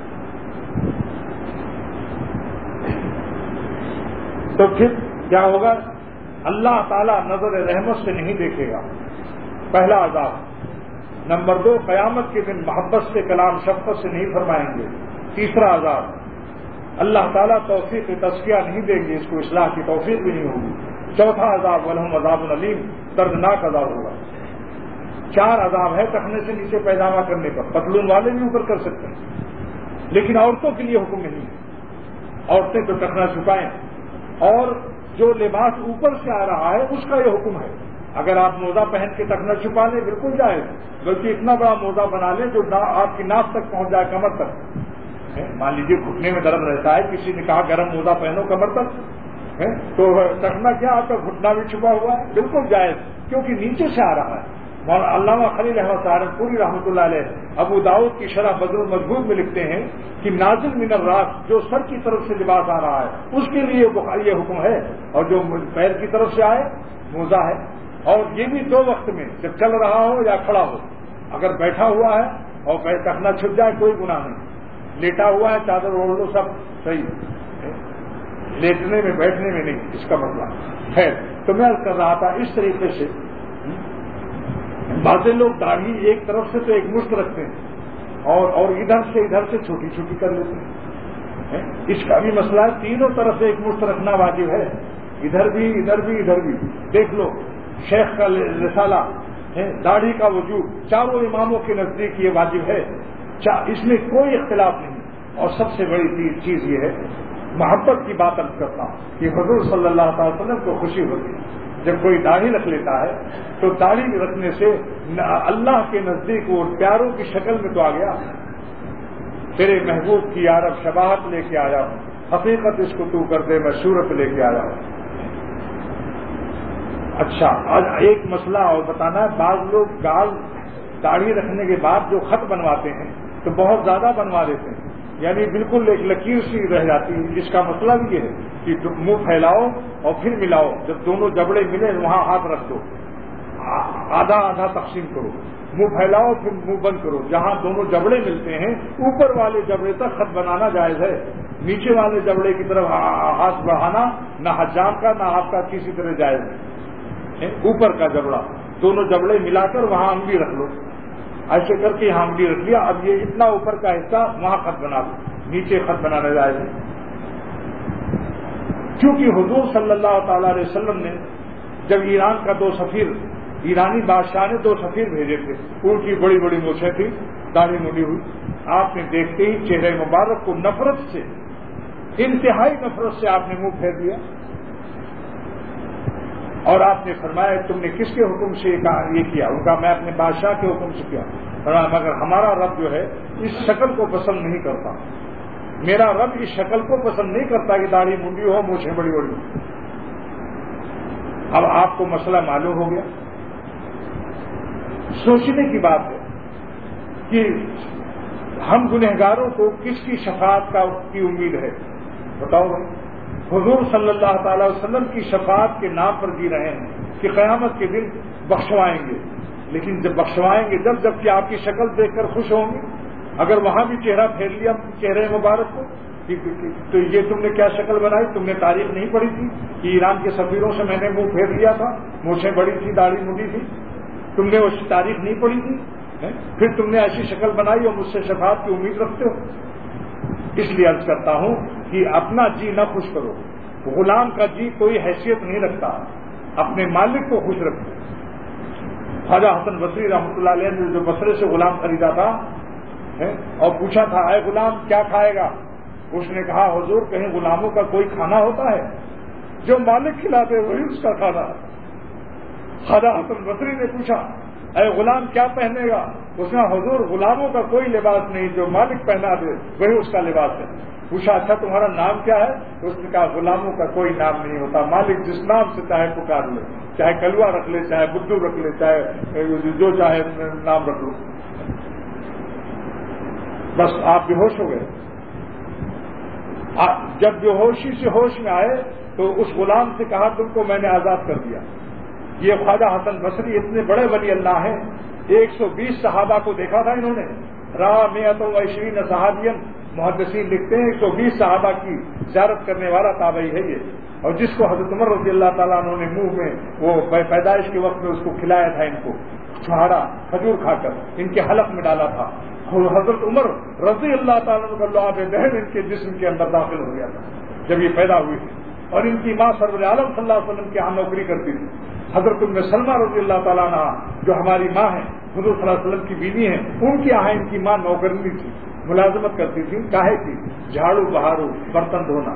تو پھر کیا ہوگا؟ اللہ تعالیٰ نظر رحمت سے نہیں دیکھے گا. پہلا عذاب. نمبر 2، قیامت کے دن محبت سے کلام شفقت سے نہیں فرمائیں گے. تیسرا عذاب، اللہ تعالیٰ توفیق تزکیہ نہیں دیں گے، اس کو اصلاح کی توفیق بھی نہیں ہوگی. چوتھا عذاب، ولہم عذاب علیم، دردناک عذاب ہوگا. 4 عذاب ہے ٹخنے سے نیچے پیجامہ کرنے پر. پتلون والے بھی اوپر کر سکتے ہیں لیکن عورتوں کے لیے حکم نہیں ہے. عورتیں تو ٹخنا چھپائیں، اور جو لباس اوپر سے آ رہا ہے اس کا یہ حکم ہے. اگر آپ موزہ پہن کے ٹخنا چھپا لیں بالکل جائز، بلکہ اتنا بڑا موزہ بنا لیں جو آپ کی ناف تک پہنچ جائے، کمر تک. مان لیجیے گھٹنے میں درد رہتا ہے، کسی نے کہا گرم موزہ پہنو کمر تک، تو ٹخنا کیا آپ کا گھٹنا بھی چھپا ہوا ہے، بالکل جائز، کیونکہ نیچے سے آ رہا ہے. علامہ خلیل احمد سہارنپوری رحمۃ اللہ علیہ ابو داؤد کی شرح بدر المجبور میں لکھتے ہیں کہ نازل من الراس، جو سر کی طرف سے لباس آ رہا ہے اس کے لیے یہ حکم ہے، اور جو پیر کی طرف سے آئے موزہ ہے. اور یہ بھی 2 وقت میں، جب چل رہا ہو یا کھڑا ہو. اگر بیٹھا ہوا ہے اور پیر ٹخنا چھپ جائے کوئی گناہ نہیں، لیٹا ہوا ہے چادر اوڑھ لو سب صحیح، لیٹنے میں بیٹھنے میں نہیں، اس کا مطلب ہے. تو میں کر رہا تھا اس طریقے سے بعض لوگ داڑھی ایک طرف سے تو ایک مشت رکھتے ہیں اور ادھر سے چھوٹی چھوٹی کر لیتے ہیں. اس کا بھی مسئلہ ہے، تینوں طرف سے ایک مشت رکھنا واجب ہے، ادھر بھی ادھر بھی ادھر بھی. دیکھ لو شیخ کا رسالہ، داڑھی کا وجوب، چاروں اماموں کے نزدیک یہ واجب ہے، اس میں کوئی اختلاف نہیں. اور سب سے بڑی چیز یہ ہے، محبت کی بات عرض کرتا ہوں کہ حضور صلی اللہ تعالی وسلم کو خوشی ہوتی ہے جب کوئی داڑھی رکھ لیتا ہے، تو داڑھی رکھنے سے اللہ کے نزدیک وہ پیاروں کی شکل میں تو آ گیا. تیرے محبوب کی یارب شباہت لے کے آیا ہوں، حقیقت اس کو تو کر دے، میں صورت لے کے آیا ہوں۔ اچھا، آج ایک مسئلہ اور بتانا ہے، بعض لوگ گال داڑھی رکھنے کے بعد جو خط بنواتے ہیں تو بہت زیادہ بنوا دیتے ہیں، یعنی بالکل ایک لکیر سی رہ جاتی ہے، جس کا مطلب یہ ہے کہ منہ پھیلاؤ اور پھر ملاؤ، جب دونوں جبڑے ملے وہاں ہاتھ رکھ دو، آدھا آدھا تقسیم کرو، منہ پھیلاؤ پھر منہ بند کرو، جہاں دونوں جبڑے ملتے ہیں اوپر والے جبڑے تک خط بنانا جائز ہے، نیچے والے جبڑے کی طرف ہاتھ بڑھانا نہ حجام کا نہ آپ کا کسی طرح جائز ہے۔ اوپر کا جبڑا، دونوں جبڑے ملا کر وہاں انگلی رکھ لو، ایسے کر کے یہاں انگلی رکھ لیا، اب یہ اتنا اوپر کا حصہ وہاں خط بنا دو، نیچے خط بنانا جائز ہے۔ کیونکہ حضور صلی اللہ تعالی علیہ وسلم نے جب ایران کا 2 سفیر، ایرانی بادشاہ نے 2 سفیر بھیجے تھے، ان کی بڑی بڑی مونچھیں تھی، داڑھی مڈی ہوئی، آپ نے دیکھتے ہی چہرے مبارک کو نفرت سے، انتہائی نفرت سے آپ نے منہ پھیر دیا، اور آپ نے فرمایا تم نے کس کے حکم سے یہ کیا؟ ان کا میں اپنے بادشاہ کے حکم سے کیا، مگر ہمارا رب جو ہے اس شکل کو پسند نہیں کرتا، میرا رب اس شکل کو پسند نہیں کرتا کہ داڑھی منڈی ہو، مونچھیں بڑی بڑی ہو۔ اب آپ کو مسئلہ معلوم ہو گیا۔ سوچنے کی بات ہے کہ ہم گنہگاروں کو کس کی شفاعت کی امید ہے؟ بتاؤ بھائی، حضور صلی اللہ تعالی وسلم کی شفاعت کے نام پر جی رہے ہیں کہ قیامت کے دن بخشوائیں گے، لیکن جب بخشوائیں گے جبکہ آپ کی شکل دیکھ کر خوش ہوں گے، اگر وہاں بھی چہرہ پھیر لیا چہرے مبارک کو تو یہ تم نے کیا شکل بنائی؟ تم نے تاریخ نہیں پڑھی تھی کہ ایران کے سفیروں سے میں نے منہ پھیر لیا تھا، مونچھیں بڑی تھی، داڑھی مڈی تھی، تم نے اس کی تاریخ نہیں پڑھی تھی، پھر تم نے ایسی شکل بنائی اور مجھ سے شفاعت کی امید رکھتے ہو۔ اس لیے عرض کرتا ہوں کہ اپنا جی نہ خوش کرو، غلام کا جی کوئی حیثیت نہیں رکھتا، اپنے مالک کو خوش رکھو۔ خواجہ حسن بصری رحمۃ اللہ علیہ نے جو بصرے سے غلام خریدا تھا اور پوچھا تھا اے غلام کیا کھائے گا، اس نے کہا حضور کہیں غلاموں کا کوئی کھانا ہوتا ہے؟ جو مالک کھلاتے وہی اس کا کھانا ہے۔ خواجہ حسن بصری نے پوچھا اے غلام کیا پہنے گا؟ اس نے حضور غلاموں کا کوئی لباس نہیں، جو مالک پہنا دے وہی اس کا لباس ہے۔ پوچھا اچھا تمہارا نام کیا ہے؟ اس نے کہا غلاموں کا کوئی نام نہیں ہوتا، مالک جس نام سے چاہے پکار لے، چاہے کلوا رکھ لے، چاہے بدھو رکھ لے، چاہے جو چاہے نام رکھ لو۔ بس آپ بے ہوش ہو گئے۔ جب بے ہوشی سے ہوش میں آئے تو اس غلام سے کہا تم کو میں نے آزاد کر دیا۔ یہ خواجہ حسن بصری اتنے بڑے ولی اللہ ہیں، 120 صحابہ کو دیکھا تھا انہوں نے، راہ 120 صحابین، محدثین لکھتے ہیں 120 صحابہ کی زیارت کرنے والا تابعی ہے یہ، اور جس کو حضرت عمر رضی اللہ تعالیٰ عنہ نے منہ میں وہ پیدائش کے وقت میں اس کو کھلایا تھا، ان کو چھہاڑا کھجور کھا کر ان کے حلق میں ڈالا تھا، حضرت عمر رضی اللہ تعالیٰ عنہ کا لعاب دہن ان کے جسم کے اندر داخل ہو گیا تھا جب یہ پیدا ہوئی تھی، اور ان کی ماں سرور عالم صلی اللہ علیہ وسلم کے یہاں نوکری کرتی تھی، حضرت ام سلمہ رضی اللہ تعالیٰ عنہ جو ہماری ماں ہیں، حضور صلی اللہ علیہ وسلم کی بیوی ہیں، ان کے یہاں ان کی ماں نوکرنی تھی، ملازمت کرتی تھی، کاہے کی؟ جھاڑو بہارو برتن دھونا۔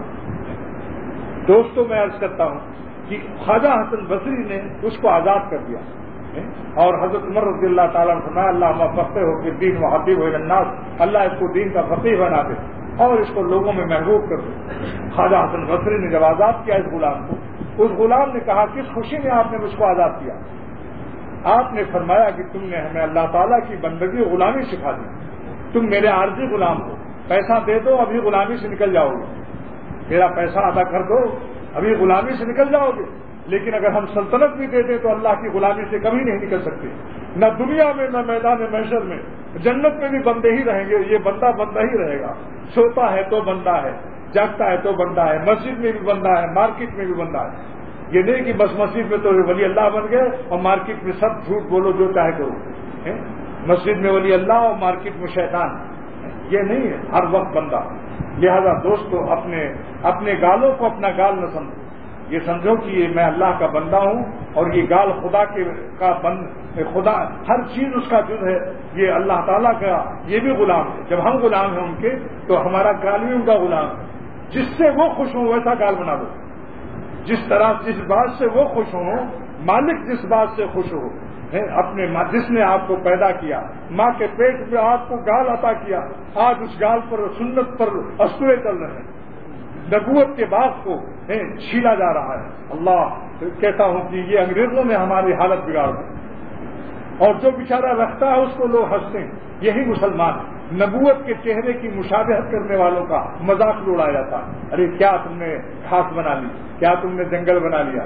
دوستوں میں عرض کرتا ہوں کہ خواجہ حسن بصری نے اس کو آزاد کر دیا، اور حضرت عمر رضی اللہ تعالیٰ نے فرمایا اللہ فقہ ہو کہ دین و حبیب ہو الناس، اللہ اس کو دین کا فقیہ بنا دے اور اس کو لوگوں میں محبوب کر دے۔ خواجہ حسن بصری نے جب آزاد کیا اس غلام کو، اس غلام نے کہا کس خوشی میں آپ نے مجھ کو آزاد کیا؟ آپ نے فرمایا کہ تم نے ہمیں اللہ تعالیٰ کی بندگی غلامی سکھا دی، تم میرے عارضی غلام ہو، پیسہ دے دو ابھی غلامی سے نکل جاؤ گے، میرا پیسہ ادا کر دو ابھی غلامی سے نکل جاؤ گے، لیکن اگر ہم سلطنت بھی دے دیں تو اللہ کی غلامی سے کبھی نہیں نکل سکتے، نہ دنیا میں نہ میدان محشر میں، جنت میں بھی بندے ہی رہیں گے، یہ بندہ بندہ ہی رہے گا، سوتا ہے تو بندہ ہے، جاگتا ہے تو بندہ ہے، مسجد میں بھی بندہ ہے، مارکیٹ میں بھی بندہ ہے، یہ نہیں کہ بس مسجد میں تو ولی اللہ بن گئے اور مارکیٹ میں سب جھوٹ بولو جو چاہے کرو، مسجد میں ولی اللہ اور مارکیٹ میں شیطان، یہ نہیں ہے، ہر وقت بندہ۔ لہذا دوستو اپنے گالوں کو اپنا گال نہ سمجھو، یہ سمجھو کہ یہ میں اللہ کا بندہ ہوں اور یہ گال خدا کا خدا ہر چیز اس کا جز ہے، یہ اللہ تعالیٰ کا یہ بھی غلام ہے، جب ہم غلام ہیں ان کے تو ہمارا گال بھی ان کا غلام ہے، جس سے وہ خوش ہوں ویسا گال بنا دو، جس طرح جس بات سے وہ خوش ہوں، مالک جس بات سے خوش ہو اپنے ماں جس نے آپ کو پیدا کیا، ماں کے پیٹ میں آپ کو گال عطا کیا، آج اس گال پر سنت پر اسطورے چل رہے ہیں، نبوت کے باغ کو چھیلا جا رہا ہے۔ اللہ کہتا ہوں کہ یہ انگریزوں نے ہماری حالت بگاڑ دی، اور جو بیچارہ رکھتا ہے اس کو لوگ ہنستے ہیں۔ یہی مسلمان نبوت کے چہرے کی مشابہت کرنے والوں کا مذاق اڑایا جاتا ہے۔ ارے کیا تم نے گھاس بنا لی، کیا تم نے جنگل بنا لیا؟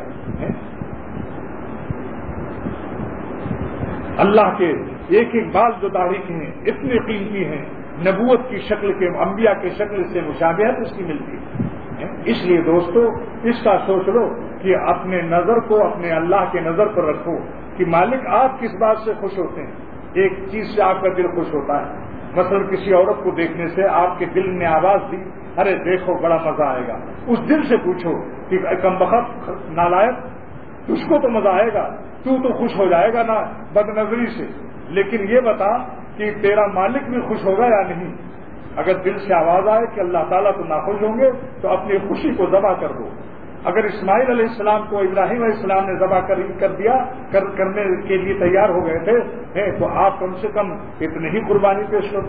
اللہ کے ایک ایک بال جو داڑھی کے ہیں اتنے قیمتی ہیں، نبوت کی شکل کے، انبیاء کی شکل سے مشابہت اس کی ملتی ہے۔ اس لیے دوستو اس کا سوچ لو کہ اپنے نظر کو اپنے اللہ کے نظر پر رکھو کہ مالک آپ کس بات سے خوش ہوتے ہیں۔ ایک چیز سے آپ کا دل خوش ہوتا ہے، مثلا کسی عورت کو دیکھنے سے آپ کے دل نے آواز دی، ارے دیکھو بڑا مزہ آئے گا، اس دل سے پوچھو کہ کمبخت نالائق تجھ کو تو مزہ آئے گا، تو خوش ہو جائے گا نا بد نظری سے، لیکن یہ بتا کہ تیرا مالک بھی خوش ہوگا یا نہیں۔ اگر دل سے آواز آئے کہ اللہ تعالیٰ تو ناخوش ہوں گے تو اپنی خوشی کو ذبح کر دو۔ اگر اسماعیل علیہ السلام کو ابراہیم علیہ السلام نے ذبح کرنے کے لیے تیار ہو گئے تھے تو آپ کم سے کم اتنی ہی قربانی پیش کرو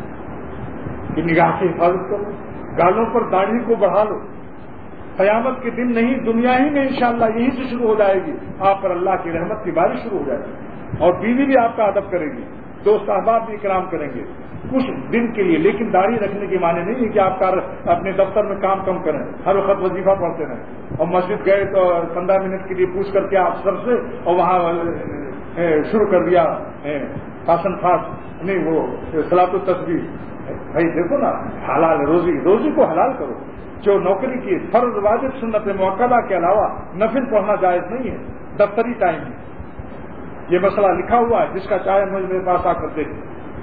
کہ نگاہ کی حفاظت کرو، گالوں پر داڑھی کو بڑھا لو۔ قیامت کے دن نہیں، دنیا ہی میں انشاءاللہ یہی سے شروع ہو جائے گی، آپ پر اللہ کی رحمت کی بارش شروع ہو جائے گی، اور بیوی بھی آپ کا ادب کرے گی، دوست احباب بھی اکرام کریں گے کچھ دن کے لیے، لیکن داڑھی رکھنے کے معنی نہیں ہے کہ آپ اپنے دفتر میں کام کم کریں، ہر وقت وظیفہ پڑھتے رہیں، اور مسجد گئے تو 15 منٹ کے لیے پوچھ کر کے افسر سے اور وہاں شروع کر دیا فاسن فاس، نہیں وہ صلاۃ التسبیح۔ بھائی دیکھو نا، حلال روزی کو حلال کرو۔ جو نوکری کی فرض واجب سنت موقعہ کے علاوہ نفل پڑھنا جائز نہیں ہے، دفتری ٹائم میں یہ مسئلہ لکھا ہوا ہے، جس کا چاہے مجھ میرے پاس آ کر دیکھیں۔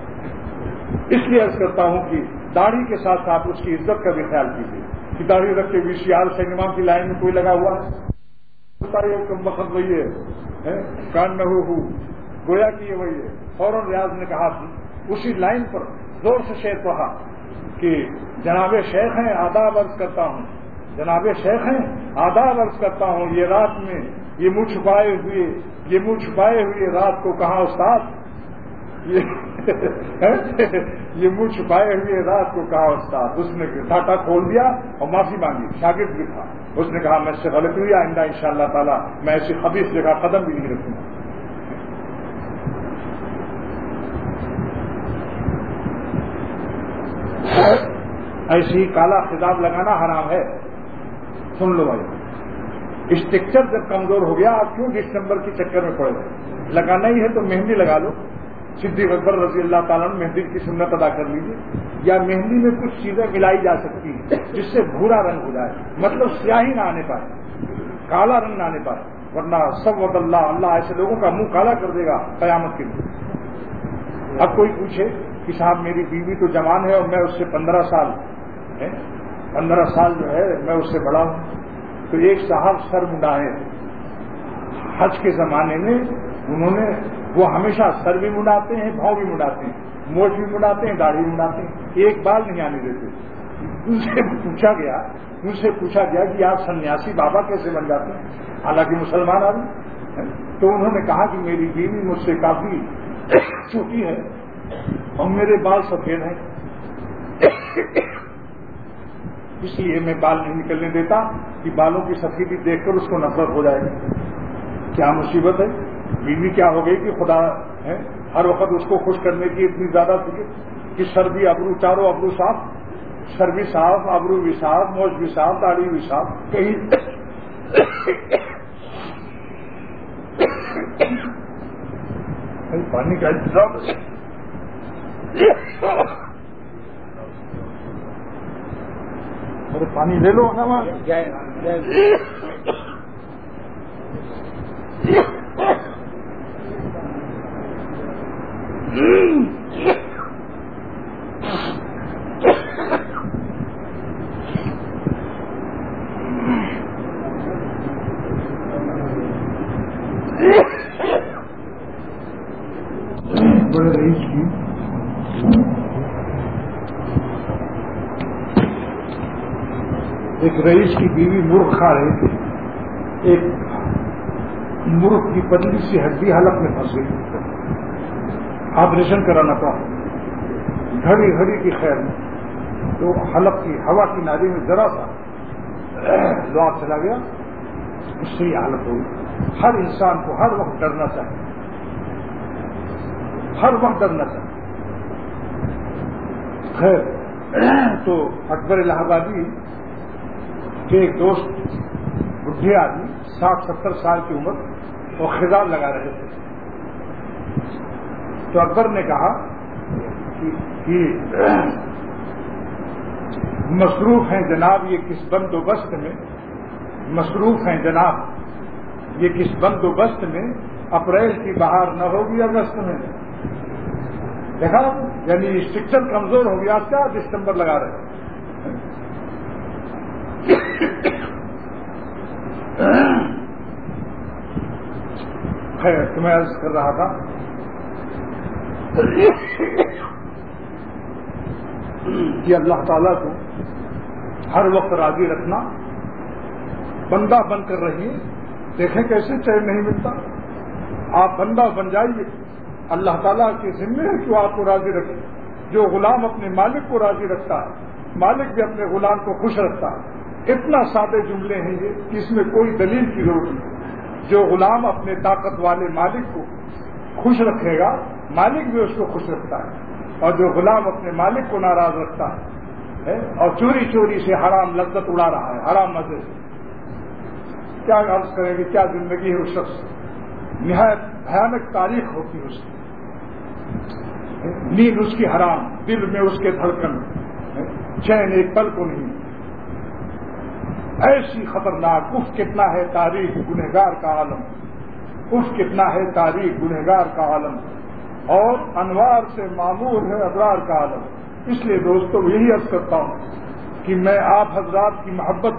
اس لیے عرض کرتا ہوں کہ داڑھی کے ساتھ ساتھ اس کی عزت کا بھی خیال کیجیے کہ داڑھی رکھ کے VCR سنیما کی لائن میں کوئی لگا ہوا ہے، مقصد وہی ہے، کان میں ہو گویا کہ یہ وہی ہے۔ فوراً ریاض نے کہا کہ اسی لائن پر زور سے شعر پڑھا کہ جناب شیخ ہیں آداب عرض کرتا ہوں، جناب شیخ ہیں آداب عرض کرتا ہوں، یہ رات میں یہ منہ چھپائے ہوئے رات کو کہاں استاد، یہ منہ چھپائے ہوئے رات کو کہا استاد۔ اس نے ڈھاٹا کھول دیا اور معافی مانگی، شاگرد بھی تھا، اس نے کہا میں اس سے غلطی ہوئی، آئندہ انشاءاللہ تعالیٰ میں ایسی خبیث جگہ قدم بھی نہیں رکھوں گا۔ ایسی ہی کالا خطاب لگانا حرام ہے۔ سن لو بھائی، اسٹرکچر جب کمزور ہو گیا آپ کیوں ڈسمبر کے چکر میں پڑ گئے؟ لگانا ہی ہے تو مہندی لگا لو، صدیق اکبر رضی اللہ تعالیٰ نے مہندی کی سنت ادا کر لیجیے، یا مہندی میں کچھ چیزیں ملائی جا سکتی ہیں جس سے بھورا رنگ ہو جائے، مطلب سیاہی نہ آنے پائے، کالا رنگ نہ آنے پائے، ورنہ سب اللہ ایسے لوگوں کا منہ کالا کر دے گا قیامت کے دن۔ اب کوئی پوچھے کہ صاحب میری بیوی تو جوان ہے اور میں اس سے 15 سال جو ہے میں اس سے بڑا ہوں، تو ایک صاحب سر منڈائے حج کے زمانے میں، وہ ہمیشہ سر بھی منڈاتے ہیں، بھاؤں بھی منڈاتے ہیں، موچ بھی منڈاتے ہیں، داڑھی بھی منڈاتے ہیں، ایک بال نہیں آنے دیتے۔ ان سے پوچھا گیا کہ آپ سنیاسی بابا کیسے بن جاتے ہیں حالانکہ مسلمان آدمی؟ تو انہوں نے کہا کہ میری بیوی مجھ سے کافی چھوٹی ہے اور میرے بال سفید ہیں، اس لیے میں بال نہیں نکلنے دیتا کہ بالوں کی سفیدی دیکھ کر اس کو نفرت ہو جائے گی۔ کیا مصیبت ہے، بیوی کیا ہو گئی کہ خدا ہے ہر وقت اس کو خوش کرنے کی اتنی زیادہ فکر کہ سر بھی ابرو، چاروں ابرو صاف، سر بھی صاف، ابرو بھی صاف، موچ بھی صاف، داڑھی بھی صاف، کہیں پانی کا انتظام ارے پانی لے لو نا وہاں۔ بڑے رئیس کی ایک رئیس کی بیوی مرغ کھا رہی تھی، ایک مرغ کی پتلی سی ہڈی حلق میں پھنس گئی، آپریشن کرانا پڑا، گھڑی گھڑی کی خیر میں تو حلق کی ہوا کی نالی میں ذرا سا لعاب چلا گیا، اس سے یہ حالت ہوگی۔ ہر انسان کو ہر وقت ڈرنا چاہیے، ہر وقت ڈرنا چاہیے۔ خیر تو اکبر الہ آبادی کے ایک دوست بڈھے آدمی 60-70 سال کی عمر اور خضاب لگا رہے تھے، تو اکبر نے کہا کہ مصروف ہیں جناب یہ کس بندوبست میں، مصروف ہیں جناب یہ کس بندوبست میں، اپریل کی بہار نہ ہوگی اگست میں۔ دیکھا یعنی اسٹرکچر کمزور ہو گیا، کیا دسمبر لگا رہے ہیں۔ خیر تو میں عرض کر رہا تھا کہ اللہ تعالیٰ کو ہر وقت راضی رکھنا، بندہ بن کر رہیے، دیکھیں کیسے چین نہیں ملتا۔ آپ بندہ بن جائیے، اللہ تعالیٰ کے ذمہ ہے کہ وہ آپ کو راضی رکھے۔ جو غلام اپنے مالک کو راضی رکھتا ہے، مالک بھی اپنے غلام کو خوش رکھتا ہے۔ اتنا سادے جملے ہیں یہ کہ اس میں کوئی دلیل کی ضرورت نہیں۔ جو غلام اپنے طاقت والے مالک کو خوش رکھے گا، مالک بھی اس کو خوش رکھتا ہے، اور جو غلام اپنے مالک کو ناراض رکھتا ہے اور چوری چوری سے حرام لذت اڑا رہا ہے، حرام مزے سے، کیا عرض کریں گے کیا زندگی ہے اس شخص، نہایت بھیانک تاریخ ہوتی ہے اس کی، نیند اس کی حرام، دل میں اس کے دھڑکن، چین ایک پل کو نہیں، ایسی خطرناک۔ اف کتنا ہے تاریخ گنہگار کا عالم، اف کتنا ہے تاریخ گنہگار کا عالم، اور انوار سے معمور ہے ابرار کا عالم۔ اس لیے دوستو یہی عرض کرتا ہوں کہ میں آپ حضرات کی محبت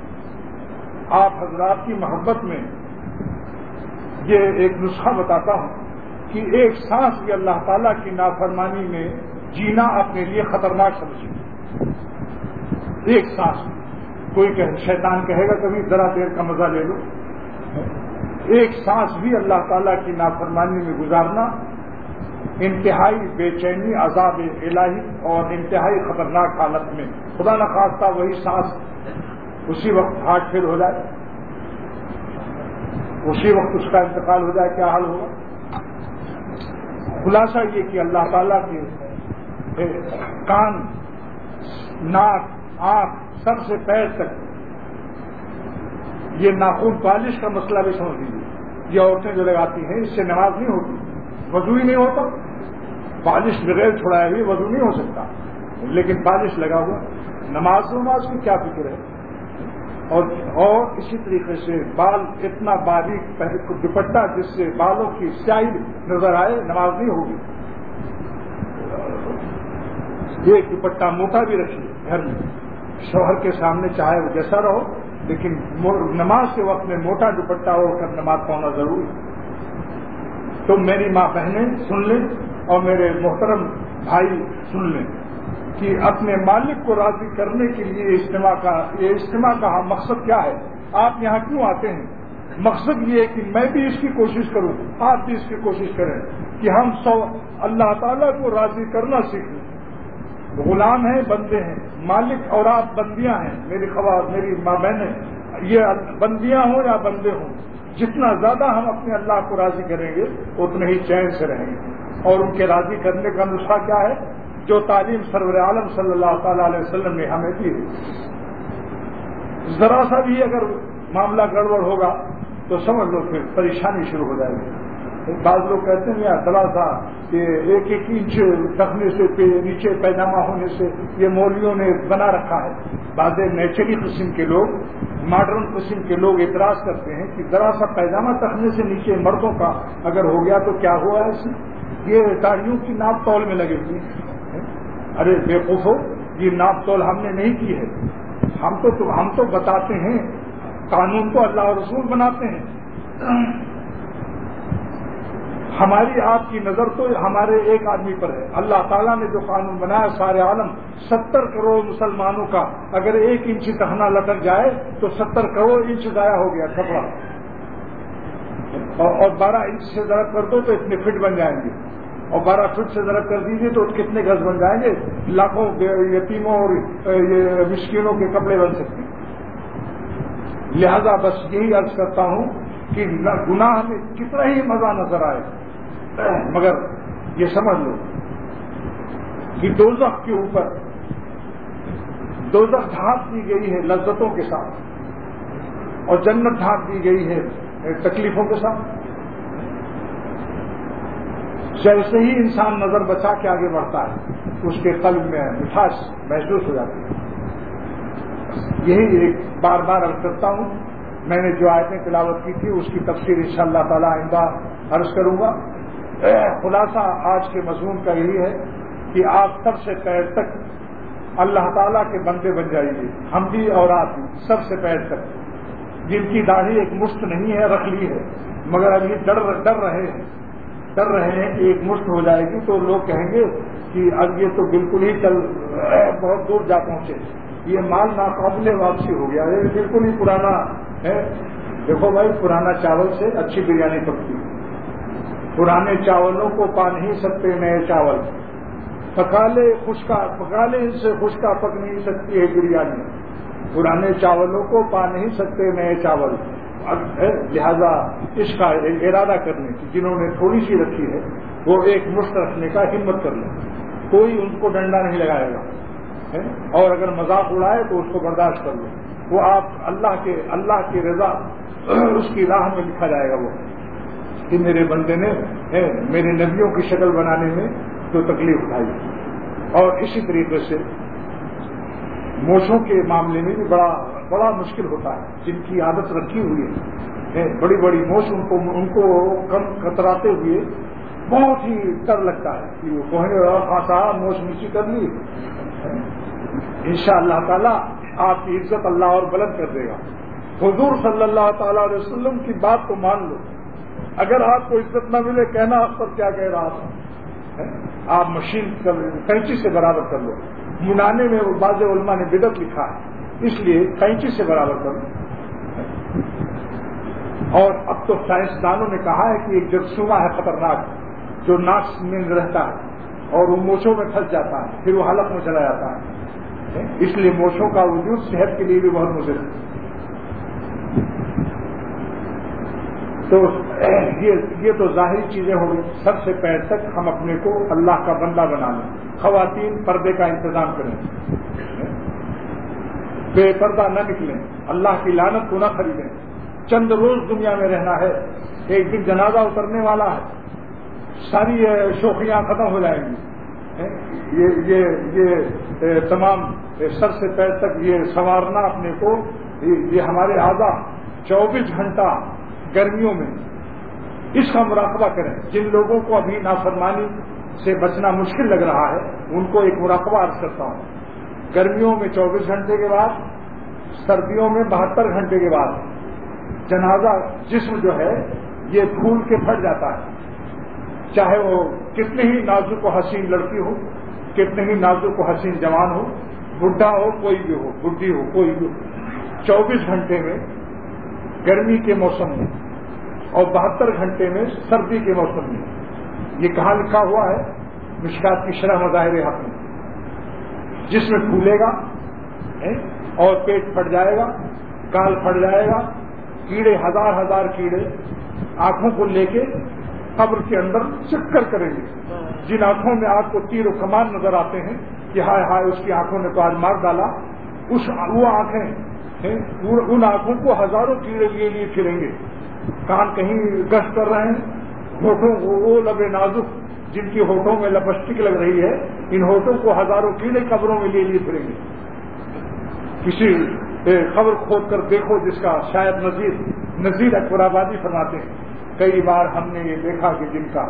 میں یہ ایک نسخہ بتاتا ہوں کہ ایک سانس بھی اللہ تعالیٰ کی نافرمانی میں جینا اپنے لیے خطرناک سمجھیے۔ ایک سانس بھی، کوئی شیطان کہے گا کبھی ذرا دیر کا مزہ لے لو، ایک سانس بھی اللہ تعالیٰ کی نافرمانی میں گزارنا انتہائی بے چینی، عذاب الہی اور انتہائی خطرناک حالت میں، خدا نخواستہ وہی سانس اسی وقت ہارٹ فیل ہو جائے، اسی وقت اس کا انتقال ہو جائے، کیا حال ہوگا؟ خلاصہ یہ کہ اللہ تعالیٰ کے کان، ناک، آنکھ، سب سے پیر تک، یہ ناخن پالش کا مسئلہ بھی سمجھ لیجیے۔ یہ عورتیں جو لگاتی ہیں اس سے نماز نہیں ہوتی، وضو ہی نہیں ہوتا، پالش بغیر چھڑائے ہوئے وضو نہیں ہو سکتا، لیکن پالش لگا ہوا نماز کی کیا فکر ہے؟ اور اسی طریقے سے بال اتنا باریک دوپٹہ جس سے بالوں کی سیاہی نظر آئے، نماز نہیں ہوگی۔ یہ دوپٹہ موٹا بھی رکھیے گھر میں، شوہر کے سامنے چاہے وہ جیسا رہو، لیکن نماز کے وقت میں موٹا دوپٹہ اوڑھ کر نماز پڑھنا ضروری ہے۔ تو میری ماں بہنیں سن لیں اور میرے محترم بھائی سن لیں کہ اپنے مالک کو راضی کرنے کے لیے یہ اجتماع کا مقصد کیا ہے؟ آپ یہاں کیوں آتے ہیں؟ مقصد یہ ہے کہ میں بھی اس کی کوشش کروں، آپ بھی اس کی کوشش کریں کہ ہم سب اللہ تعالیٰ کو راضی کرنا سیکھیں۔ غلام ہیں، بندے ہیں، مالک اور آپ بندیاں ہیں، میری ماں بہنیں، یہ بندیاں ہوں یا بندے ہوں، جتنا زیادہ ہم اپنے اللہ کو راضی کریں گے اتنے ہی چین سے رہیں گے۔ اور ان کے راضی کرنے کا نسخہ کیا ہے؟ جو تعلیم سرور عالم صلی اللہ تعالی علیہ وسلم نے ہمیں دی ہے۔ ذرا سا بھی اگر معاملہ گڑبڑ ہوگا تو سمجھ لو پھر پریشانی شروع ہو جائے گی۔ بعض لوگ کہتے ہیں یار ذرا سا کہ 1-1 انچ رکھنے سے نیچے پیجامہ ہونے سے یہ مولویوں نے بنا رکھا ہے۔ بعض نیچری قسم کے لوگ، ماڈرن قسم کے لوگ اعتراض کرتے ہیں کہ ذرا سا پیجامہ رکھنے سے نیچے مردوں کا اگر ہو گیا تو کیا ہوا ہے اس میں؟ یہ داڑھیوں کی ناپ تول میں لگے ہوئی ہیں۔ ارے بیوقوفو، یہ ناپ تول ہم نے نہیں کی ہے، ہم تو بتاتے ہیں، قانون تو اللہ اور رسول بناتے ہیں۔ ہماری آپ کی نظر تو ہمارے ایک آدمی پر ہے، اللہ تعالیٰ نے جو قانون بنایا سارے عالم 70 کروڑ مسلمانوں کا اگر 1 انچ ٹہنا لٹک جائے تو 70 کروڑ انچ ضائع ہو گیا کپڑا۔ اور 12 انچ سے ضرب کر دو تو اتنے فٹ بن جائیں گے، اور 12 فٹ سے ضرب کر دیجیے تو کتنے گز بن جائیں گے؟ لاکھوں یتیموں اور مسکینوں کے کپڑے بن سکتے ہیں۔ لہذا بس یہی عرض کرتا ہوں کہ گناہ میں کتنا ہی مزہ نظر آئے، مگر یہ سمجھ لو کہ دوزخ کے اوپر دوزخ ڈھانپ دی گئی ہے لذتوں کے ساتھ، اور جنت ڈھانپ دی گئی ہے تکلیفوں کے ساتھ۔ جیسے ہی انسان نظر بچا کے آگے بڑھتا ہے اس کے قلب میں مٹھاس محسوس ہو جاتی ہے۔ یہی ایک بار بار عرض کرتا ہوں، میں نے جو آیتیں تلاوت کی تھی اس کی تفسیر انشاءاللہ تعالی آئندہ عرض کروں گا۔ خلاصہ آج کے مضمون کا یہی ہے کہ آپ سب سے پیر تک اللہ تعالیٰ کے بندے بن جائیے، ہم بھی اور آپ بھی، سب سے پیر تک۔ جن کی داڑھی ایک مشت نہیں ہے رکھ لی ہے، مگر اب یہ ڈر رہے ہیں کہ ایک مشت ہو جائے گی تو لوگ کہیں گے کہ اب یہ تو بالکل ہی بہت دور جا پہنچے، یہ مال ناقابل واپسی ہو گیا، یہ بالکل ہی پرانا ہے۔ دیکھو بھائی، پرانا چاول سے اچھی بریانی پکتی ہے، پرانے چاولوں کو پا نہیں سکتے نئے چاول، پکا لے ان سے خشکا پک نہیں سکتی ہے بریانی، پرانے چاولوں کو پا نہیں سکتے نئے چاول۔ لہذا اس کا ارادہ کرنے کی جنہوں نے تھوڑی سی رکھی ہے وہ ایک مشت رکھنے کا ہمت کر لیں، کوئی ان کو ڈنڈا نہیں لگائے گا، اور اگر مذاق اڑائے تو اس کو برداشت کر لو، وہ آپ اللہ کی رضا اس کی راہ میں لکھا جائے گا وہ کہ میرے بندے نے میرے نبیوں کی شکل بنانے میں جو تکلیف اٹھائی۔ اور اسی طریقے سے موچھوں کے معاملے میں بھی بڑا مشکل ہوتا ہے، جن کی عادت رکھی ہوئی ہے بڑی بڑی موچھ، ان کو کم کتراتے ہوئے بہت ہی ڈر لگتا ہے کہ وہ کہیں خاصا موچھ نیچی کر لی۔ انشاءاللہ تعالی آپ کی عزت اللہ اور بلند کر دے گا۔ حضور صلی اللہ تعالی علیہ وسلم کی بات کو مان لو، اگر آپ کو عزت نہ ملے کہنا آپ پر کیا کہہ رہا تھا، آپ مشین کینچی سے برابر کر لو۔ منانے میں وہ بعض علماء نے بدعت لکھا ہے، اس لیے کینچی سے برابر کر لو۔ اور اب تو سائنسدانوں نے کہا ہے کہ ایک جرثومہ ہے خطرناک جو ناک میں رہتا ہے اور وہ موچھوں میں پھنس جاتا ہے، پھر وہ حلق میں چلا جاتا ہے، اس لیے موچھوں کا وجود صحت کے لیے بھی بہت مضر ہے۔ تو یہ تو ظاہری چیزیں ہو گئی۔ سب سے پہلے تک ہم اپنے کو اللہ کا بندہ بنا لیں۔ خواتین پردے کا انتظام کریں، بے پردہ نہ نکلیں، اللہ کی لعنت کو نہ خریدیں۔ چند روز دنیا میں رہنا ہے، ایک دن جنازہ اترنے والا ہے، ساری شوخیاں ختم ہو جائیں گی۔ یہ تمام سر سے پیر تک یہ سنوارنا اپنے کو، یہ ہمارے اعضاء 24 گھنٹہ گرمیوں میں اس کا مراقبہ کریں۔ جن لوگوں کو ابھی نافرمانی سے بچنا مشکل لگ رہا ہے ان کو ایک مراقبہ عرض کرتا ہوں۔ گرمیوں میں 24 گھنٹے کے بعد، سردیوں میں 72 گھنٹے کے بعد جنازہ جسم جو ہے یہ پھول کے پھٹ جاتا ہے، چاہے وہ کتنے ہی نازک و حسین لڑکی ہو، کتنے ہی نازک و حسین جوان ہو، بڈھا ہو کوئی بھی ہو، بڈھی ہو کوئی بھی ہو، 24 گھنٹے میں گرمی کے موسم میں اور 72 گھنٹے میں سردی کے موسم میں۔ یہ کہاں لکھا ہوا ہے؟ مشکات کی شرح مظاہر حق میں۔ جس میں پھولے گا اور پیٹ پھٹ جائے گا، کال پھٹ جائے گا، کیڑے ہزار کیڑے آنکھوں کو لے کے قبر کے اندر چکر کریں گے۔ جن آنکھوں میں آپ کو تیر و کمان نظر آتے ہیں کہ ہائے ہائے اس کی آنکھوں نے تو آج مار ڈالا، وہ آنکھیں ان آنکھوں کو ہزاروں کیڑے لیے پھریں گے۔ کان کہیں گشت کر رہے ہیں، ہونٹوں وہ لبے نازک جن کی ہونٹوں میں لپسٹک لگ رہی ہے، ان ہونٹوں کو ہزاروں کیڑے قبروں میں لیے پھریں گے۔ کسی خبر کھود کر دیکھو جس کا شاید نذیر اکبر آبادی فرماتے ہیں، کئی بار ہم نے یہ دیکھا کہ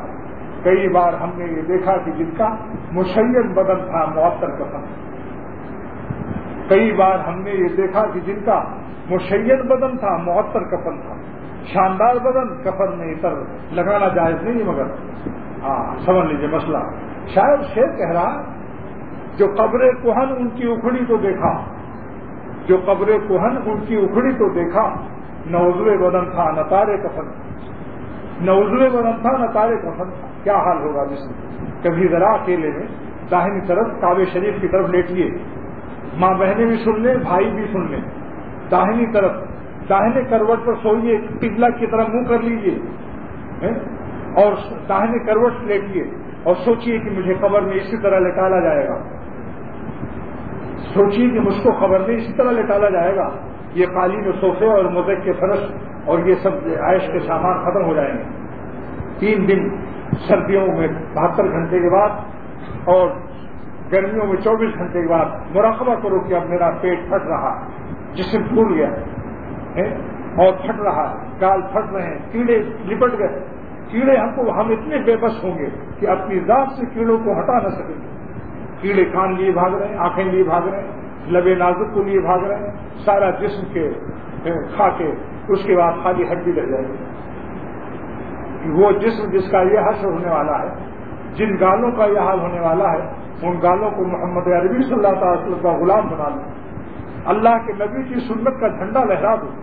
جن کا مشین بدن تھا معطر کفن، کئی بار ہم نے یہ دیکھا کہ جن کا مشین بدن تھا معطر کفن تھا، شاندار بدن کفن میں عطر لگانا جائز نہیں، مگر سمجھ لیجیے مسئلہ۔ شاید شعر کہہ رہا جو قبر کوہن ان کی اکھڑی تو دیکھا، جو قبر کوہن ان کی اکھڑی تو دیکھا، نہ عضو بدن تھا نہ تارے کفن۔ نہ عضو بدن تھا نہ تارے کفن تھا. کیا حال ہوگا جسم. کبھی ذرا اکیلے میں داہنی طرف کعبہ شریف کی طرف لیٹیے, ماں بہنیں بھی سن لیں, بھائی بھی سن لیں. داہنی طرف داہنے کروٹ پر سوئیے, قبلہ کی طرف منہ کر لیجیے اور داہنے کروٹ لیٹیے اور سوچیے کہ مجھے قبر میں اسی طرح لٹالا جائے گا. سوچیے کہ مجھ کو قبر میں اسی طرح لٹالا جائے گا. یہ قالین و صوفے اور مذہب کے فرش اور یہ سب عیش کے سامان ختم ہو جائیں گے. 3 دن سردیوں میں 72 گھنٹے کے بعد اور گرمیوں میں 24 گھنٹے کے بعد مراقبہ کرو کہ اب میرا پیٹ پھٹ رہا, جسم پھول گیا اور پھٹ رہا, گال پھٹ رہے ہیں, کیڑے لپٹ گئے. کیڑے ہم اتنے بے بس ہوں گے کہ اپنی ذات سے کیڑوں کو ہٹا نہ سکیں گے. کیڑے کان لیے بھاگ رہے ہیں, آنکھیں لیے بھاگ رہے ہیں, لبے نازک کو لیے بھاگ رہے ہیں, سارا جسم کے کھا کے اس کے بعد خالی ہڈی رہ جائے گی. وہ جسم جس کا یہ حشر ہونے والا ہے, جن گالوں کا یہ حال ہونے والا ہے, ان گالوں کو محمد عربی صلی اللہ تعالی وسلم کا غلام بنا لو, اللہ کے نبی کی سنت کا جھنڈا لہرا دو,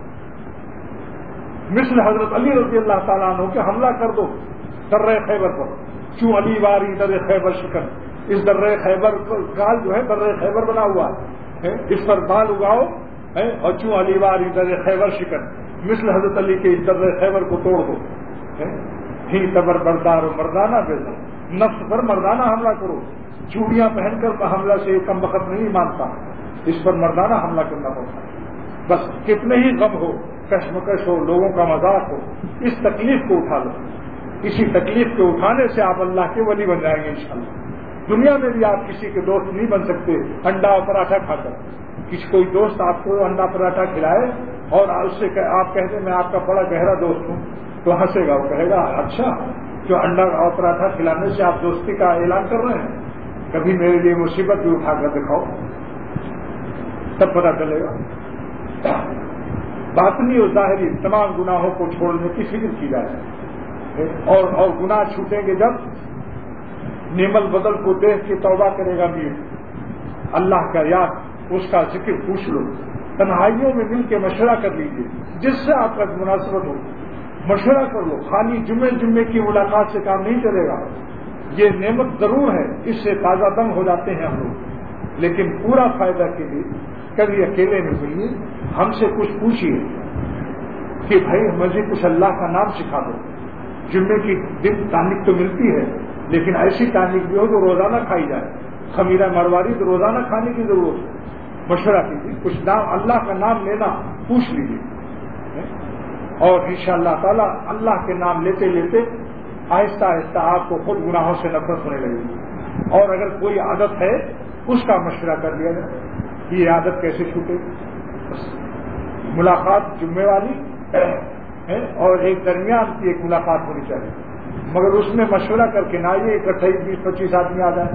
مثل حضرت علی رضی اللہ تعالیٰ عنہ کے حملہ کر دو درہ خیبر پر. چوں علی واری در خیبر شکن, اس درہ خیبر گال جو ہے درہ خیبر بنا ہوا ہے, اس پر بال اگاؤ اور چوں علی واری در خیبر شکن, مثل حضرت علی کے اس درہ خیبر کو توڑ دو. ہی تبر بردار و مردانہ بیزو, نفس پر مردانہ حملہ کرو. چوڑیاں پہن کر حملہ سے کم وقت نہیں مانتا, اس پر مردانہ حملہ کرنا پڑتا ہے. بس کتنے ہی غم ہو, کشمکش ہو, لوگوں کا مذاق ہو, اس تکلیف کو اٹھا لو. اسی تکلیف کے اٹھانے سے آپ اللہ کے ولی بن جائیں گے انشاءاللہ. دنیا میں بھی آپ کسی کے دوست نہیں بن سکتے انڈا اور پراٹھا کھا کر. کسی کوئی دوست آپ کو انڈا پراٹھا کھلائے اور اس سے آپ کہتے میں آپ کا بڑا گہرا دوست ہوں, تو ہنسے گا, وہ کہے گا اچھا جو انڈا اور پراٹھا کھلانے سے آپ دوستی کا اعلان کر رہے ہیں, کبھی میرے لیے مصیبت بھی اٹھا کر دکھاؤ, تب پتہ چلے گا. باطنی اور ظاہری تمام گناہوں کو چھوڑنے کی فکر کی جائے اور گناہ چھوٹیں گے جب نعم البدل کو دیکھ کے توبہ کرے گا میر, اللہ کا یاد, اس کا ذکر پوچھ لو, تنہائیوں میں مل کے مشورہ کر لیجیے, جس سے آپ کا مناسبت ہو مشورہ کر لو. خالی جمعے کی ملاقات سے کام نہیں چلے گا. یہ نعمت ضرور ہے, اس سے تازہ دم ہو جاتے ہیں ہم لوگ, لیکن پورا فائدہ کے لیے کبھی اکیلے میں ملیے, ہم سے کچھ پوچھیے کہ بھائی مجھے کچھ اللہ کا نام سکھا دو. جمعے کی دن ٹانک تو ملتی ہے, لیکن ایسی ٹانک بھی ہو جو روزانہ کھائی جائے. خمیرہ مرواری تو روزانہ کھانے کی ضرورت ہے. مشورہ کیجیے, کچھ نام اللہ کا نام لینا پوچھ لیجیے, اور انشاءاللہ تعالی اللہ کے نام لیتے لیتے آہستہ آہستہ آپ کو خود گناہوں سے نفرت ہونے لگے گی. اور اگر کوئی عادت ہے اس کا مشورہ کر لیا جائے کہ یہ عادت کیسے چھوٹے. ملاقات جمعے والی اور ایک درمیان کی ایک ملاقات ہونی چاہیے, مگر اس میں مشورہ کر کے نہ آئیے اکٹھے 20-25 آدمی آ جائیں,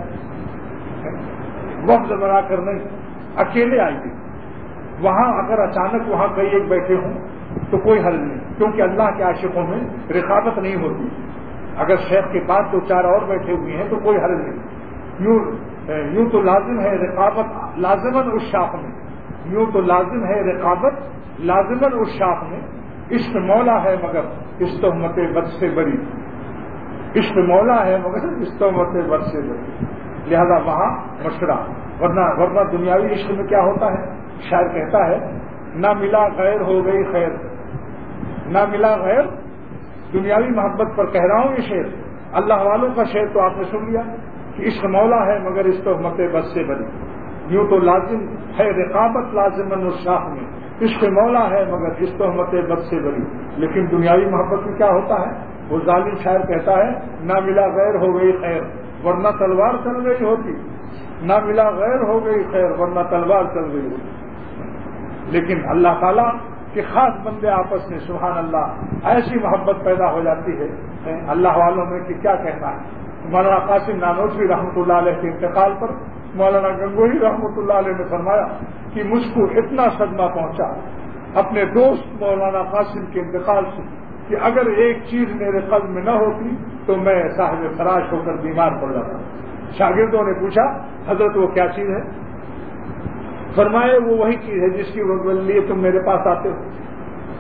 وقت بنا کر نہیں, اکیلے آئیے. وہاں اگر اچانک وہاں کئی ایک بیٹھے ہوں تو کوئی حل نہیں, کیونکہ اللہ کے عاشقوں میں رقابت نہیں ہوتی. اگر شیخ کے پاس 2-4 اور بیٹھے ہوئے ہیں تو کوئی حل نہیں. یوں تو لازم ہے رقابت لازماً اس شاخ میں, یوں تو لازم ہے رقابت لازماً اس شاخ میں. عشق مولا ہے مگر اس تہمت بد سے بری, عشق مولا ہے مگر اس تہمت بد سے بری. لہذا وہاں مشورہ, ورنہ دنیاوی عشق میں کیا ہوتا ہے, شاعر کہتا ہے نہ ملا غیر ہو گئی خیر, نہ ملا غیر. دنیاوی محبت پر کہہ رہا ہوں یہ شعر, اللہ والوں کا شعر تو آپ نے سن لیا کہ عشق مولا ہے مگر اس تہمت بد سے بری. یوں تو لازم ہے رقابت لازماً اس شاخ میں, عشق مولا ہے مگر اس تہمت بد سے بری. لیکن دنیاوی محبت میں کیا ہوتا ہے, وہ ظالم شاعر کہتا ہے نہ ملا غیر ہو گئی خیر ورنہ تلوار چل گئی ہوتی, نہ ملا غیر ہو گئی خیر ورنہ تلوار چل گئی ہوتی. لیکن اللہ تعالیٰ کے خاص بندے آپس میں سبحان اللہ ایسی محبت پیدا ہو جاتی ہے اللہ والوں میں کہ کیا کہنا ہے. مولانا قاسم نانوتوی رحمۃ اللہ علیہ کے انتقال پر مولانا گنگوہی رحمۃ اللہ علیہ نے فرمایا کہ مجھ کو اتنا صدمہ پہنچا اپنے دوست مولانا قاسم کے انتقال سے کہ اگر ایک چیز میرے قلب میں نہ ہوتی تو میں صاحب فراش ہو کر بیمار پڑ جاتا. شاگردوں نے پوچھا حضرت وہ کیا چیز ہے؟ فرمائے وہ وہی چیز ہے جس کی لیے تم میرے پاس آتے ہو,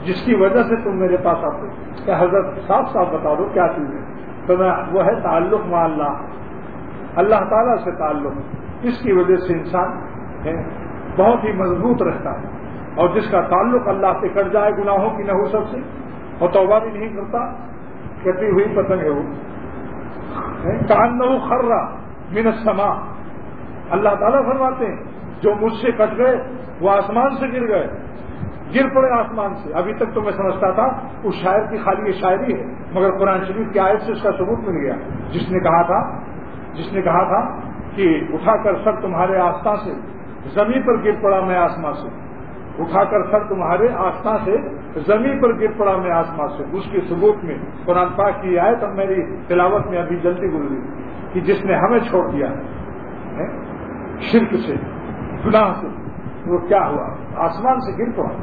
جس کی وجہ سے تم میرے پاس آتے کہ حضرت صاف صاف بتا دو کیا چیز ہے؟ تو وہ ہے تعلق مع اللہ، اللہ تعالیٰ سے تعلق، اس کی وجہ سے انسان بہت ہی مضبوط رہتا ہے، اور جس کا تعلق اللہ سے کٹ جائے گناہوں کی نحوست سے اور توبہ بھی نہیں کرتا، کٹی ہوئی پتنگ ہے وہ، کأنہ خر من السماء، اللہ تعالیٰ فرماتے ہیں جو مجھ سے کٹ گئے وہ آسمان سے گر گئے، گر پڑے آسمان سے۔ ابھی تک تو میں سمجھتا تھا اس شاعر کی خالی یہ شاعری ہے، مگر قرآن شریف کی آیت سے اس کا ثبوت مل گیا، جس نے کہا تھا کہ اٹھا کر سر تمہارے آستان سے زمین پر گر پڑا میں آسمان سے، اٹھا کر سر تمہارے آستان سے زمین پر گر پڑا میں آسمان سے، اس کے ثبوت میں قرآن پاک کی آیت اب میری تلاوت میں ابھی جلدی گزری کہ جس نے ہمیں چھوڑ دیا ہے شرک سے، گناہ سے، وہ کیا ہوا؟ آسمان سے گر پڑا۔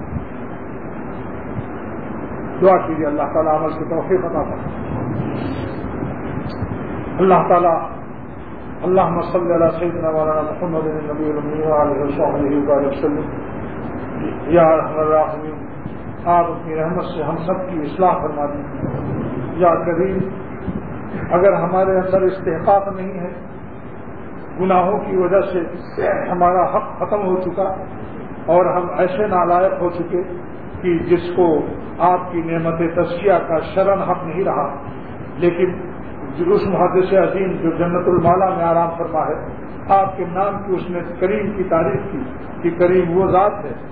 دعا کیجیے اللہ تعالیٰ عمل کی توفیق عطا فرمائے۔ اللہ تعالیٰ اللہم صلی علی سیدنا مولانا محمد النبی الامین وعلیہ وصحبہ وسلم۔ یا ارحم الراحمین، آپ اپنی رحمت سے ہم سب کی اصلاح فرما دیجیے۔ یا کریم، اگر ہمارے اندر استحقاق نہیں ہے، گناہوں کی وجہ سے ہمارا حق ختم ہو چکا اور ہم ایسے نالائق ہو چکے کہ جس کو آپ کی نعمت تزکیہ کا شرن حق نہیں رہا، لیکن اس محدث عظیم جو جنت المالا میں آرام فرما ہے، آپ کے نام کی اس نے کریم کی تعریف کی کہ کریم وہ ذات ہے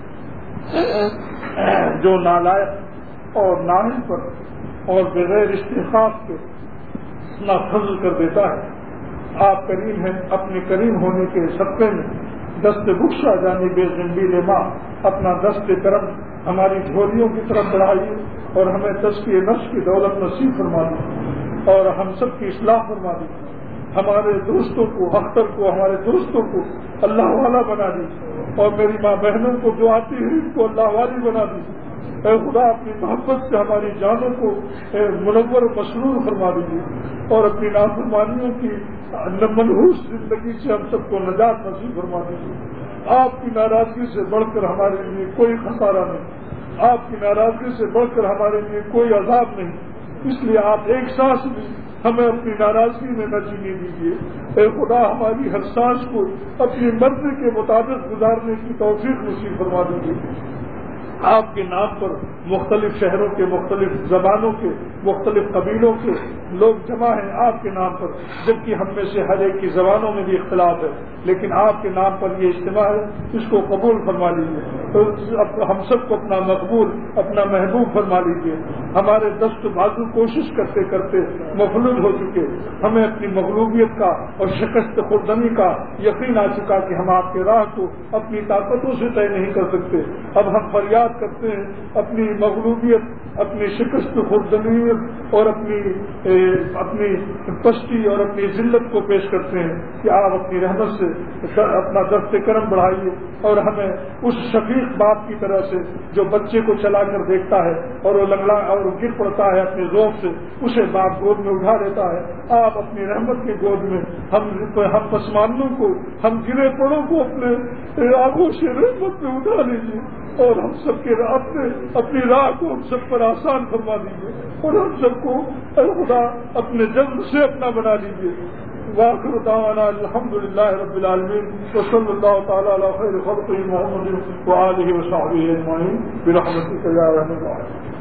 جو نالائق اور نااہل پر اور بغیر استحقاق کے اپنا فضل کر دیتا ہے۔ آپ کریم ہیں، اپنے کریم ہونے کے صدقے میں دست بخشا جانے بے زنبیل ماں اپنا دست کرم ہماری جھولیوں کی طرف بڑھائیے اور ہمیں تزکیہ نفس کی دولت نصیب فرما دیجیے اور ہم سب کی اصلاح فرما دیجیے۔ ہمارے دوستوں کو، اختر کو، ہمارے دوستوں کو اللہ والا بنا دیجیے اور میری ماں بہنوں کو جو آتی ہے ان کو اللہ والی بنا دیجیے۔ اے خدا، اپنی محبت سے ہماری جانوں کو منور و مسرور فرما دیجیے اور اپنی نافرمانیوں کی منحوس زندگی سے ہم سب کو نجات نصیب فرما دیجیے۔ آپ کی ناراضگی سے بڑھ کر ہمارے لیے کوئی خسارہ نہیں، آپ کی ناراضگی سے بڑھ کر ہمارے لیے کوئی عذاب نہیں، اس لیے آپ ایک سانس بھی ہمیں اپنی ناراضگی میں نہ جینے دیجیے۔ اے خدا، ہماری ہر سانس کو اپنی مرضی کے مطابق گزارنے کی توفیق نصیب فرما دیجیے۔ آپ کے نام پر مختلف شہروں کے، مختلف زبانوں کے، مختلف قبیلوں کے لوگ جمع ہیں آپ کے نام پر، جبکہ ہم میں سے ہر ایک کی زبانوں میں بھی اختلاف ہے، لیکن آپ کے نام پر یہ اجتماع ہے، اس کو قبول فرما لیجیے۔ تو ہم سب کو اپنا مقبول، اپنا محبوب فرما لیجیے۔ ہمارے دست بازو کوشش کرتے کرتے مفلوج ہو چکے، ہمیں اپنی مغلوبیت کا اور شکست خوردنی کا یقین آ چکا کہ ہم آپ کے راہ کو اپنی طاقتوں سے طے نہیں کر سکتے۔ اب ہم فریاد کرتے ہیں، اپنی مغلوبیت، اپنی شکست خوردنیت اور اپنی پستی اور اپنی ذلت کو پیش کرتے ہیں کہ آپ اپنی رحمت سے اپنا دست کرم بڑھائیے اور ہمیں اس شفیق باپ کی طرح سے جو بچے کو چلا کر دیکھتا ہے اور وہ لنگڑا اور گر پڑتا ہے اپنے ذوق سے، اسے باپ گود میں اٹھا لیتا ہے۔ آپ اپنی رحمت کی گود میں ہم پسمانوں کو، ہم گرے پڑوں کو اپنے آنکھوں سے رحمت میں اٹھا لیجیے اور ہم سب کے اپنی راہ کو ہم سب پر آسان فرما دیجیے اور ہم سب کو اے خدا اپنے جلد سے اپنا بنا لیجیے۔ وآخر دعوانا الحمدللہ رب العالمین وصلی اللہ تعالی علی خیر خلقہ محمد وآلہ وصحبہ اجمعین برحمتک یا ارحم الراحمین۔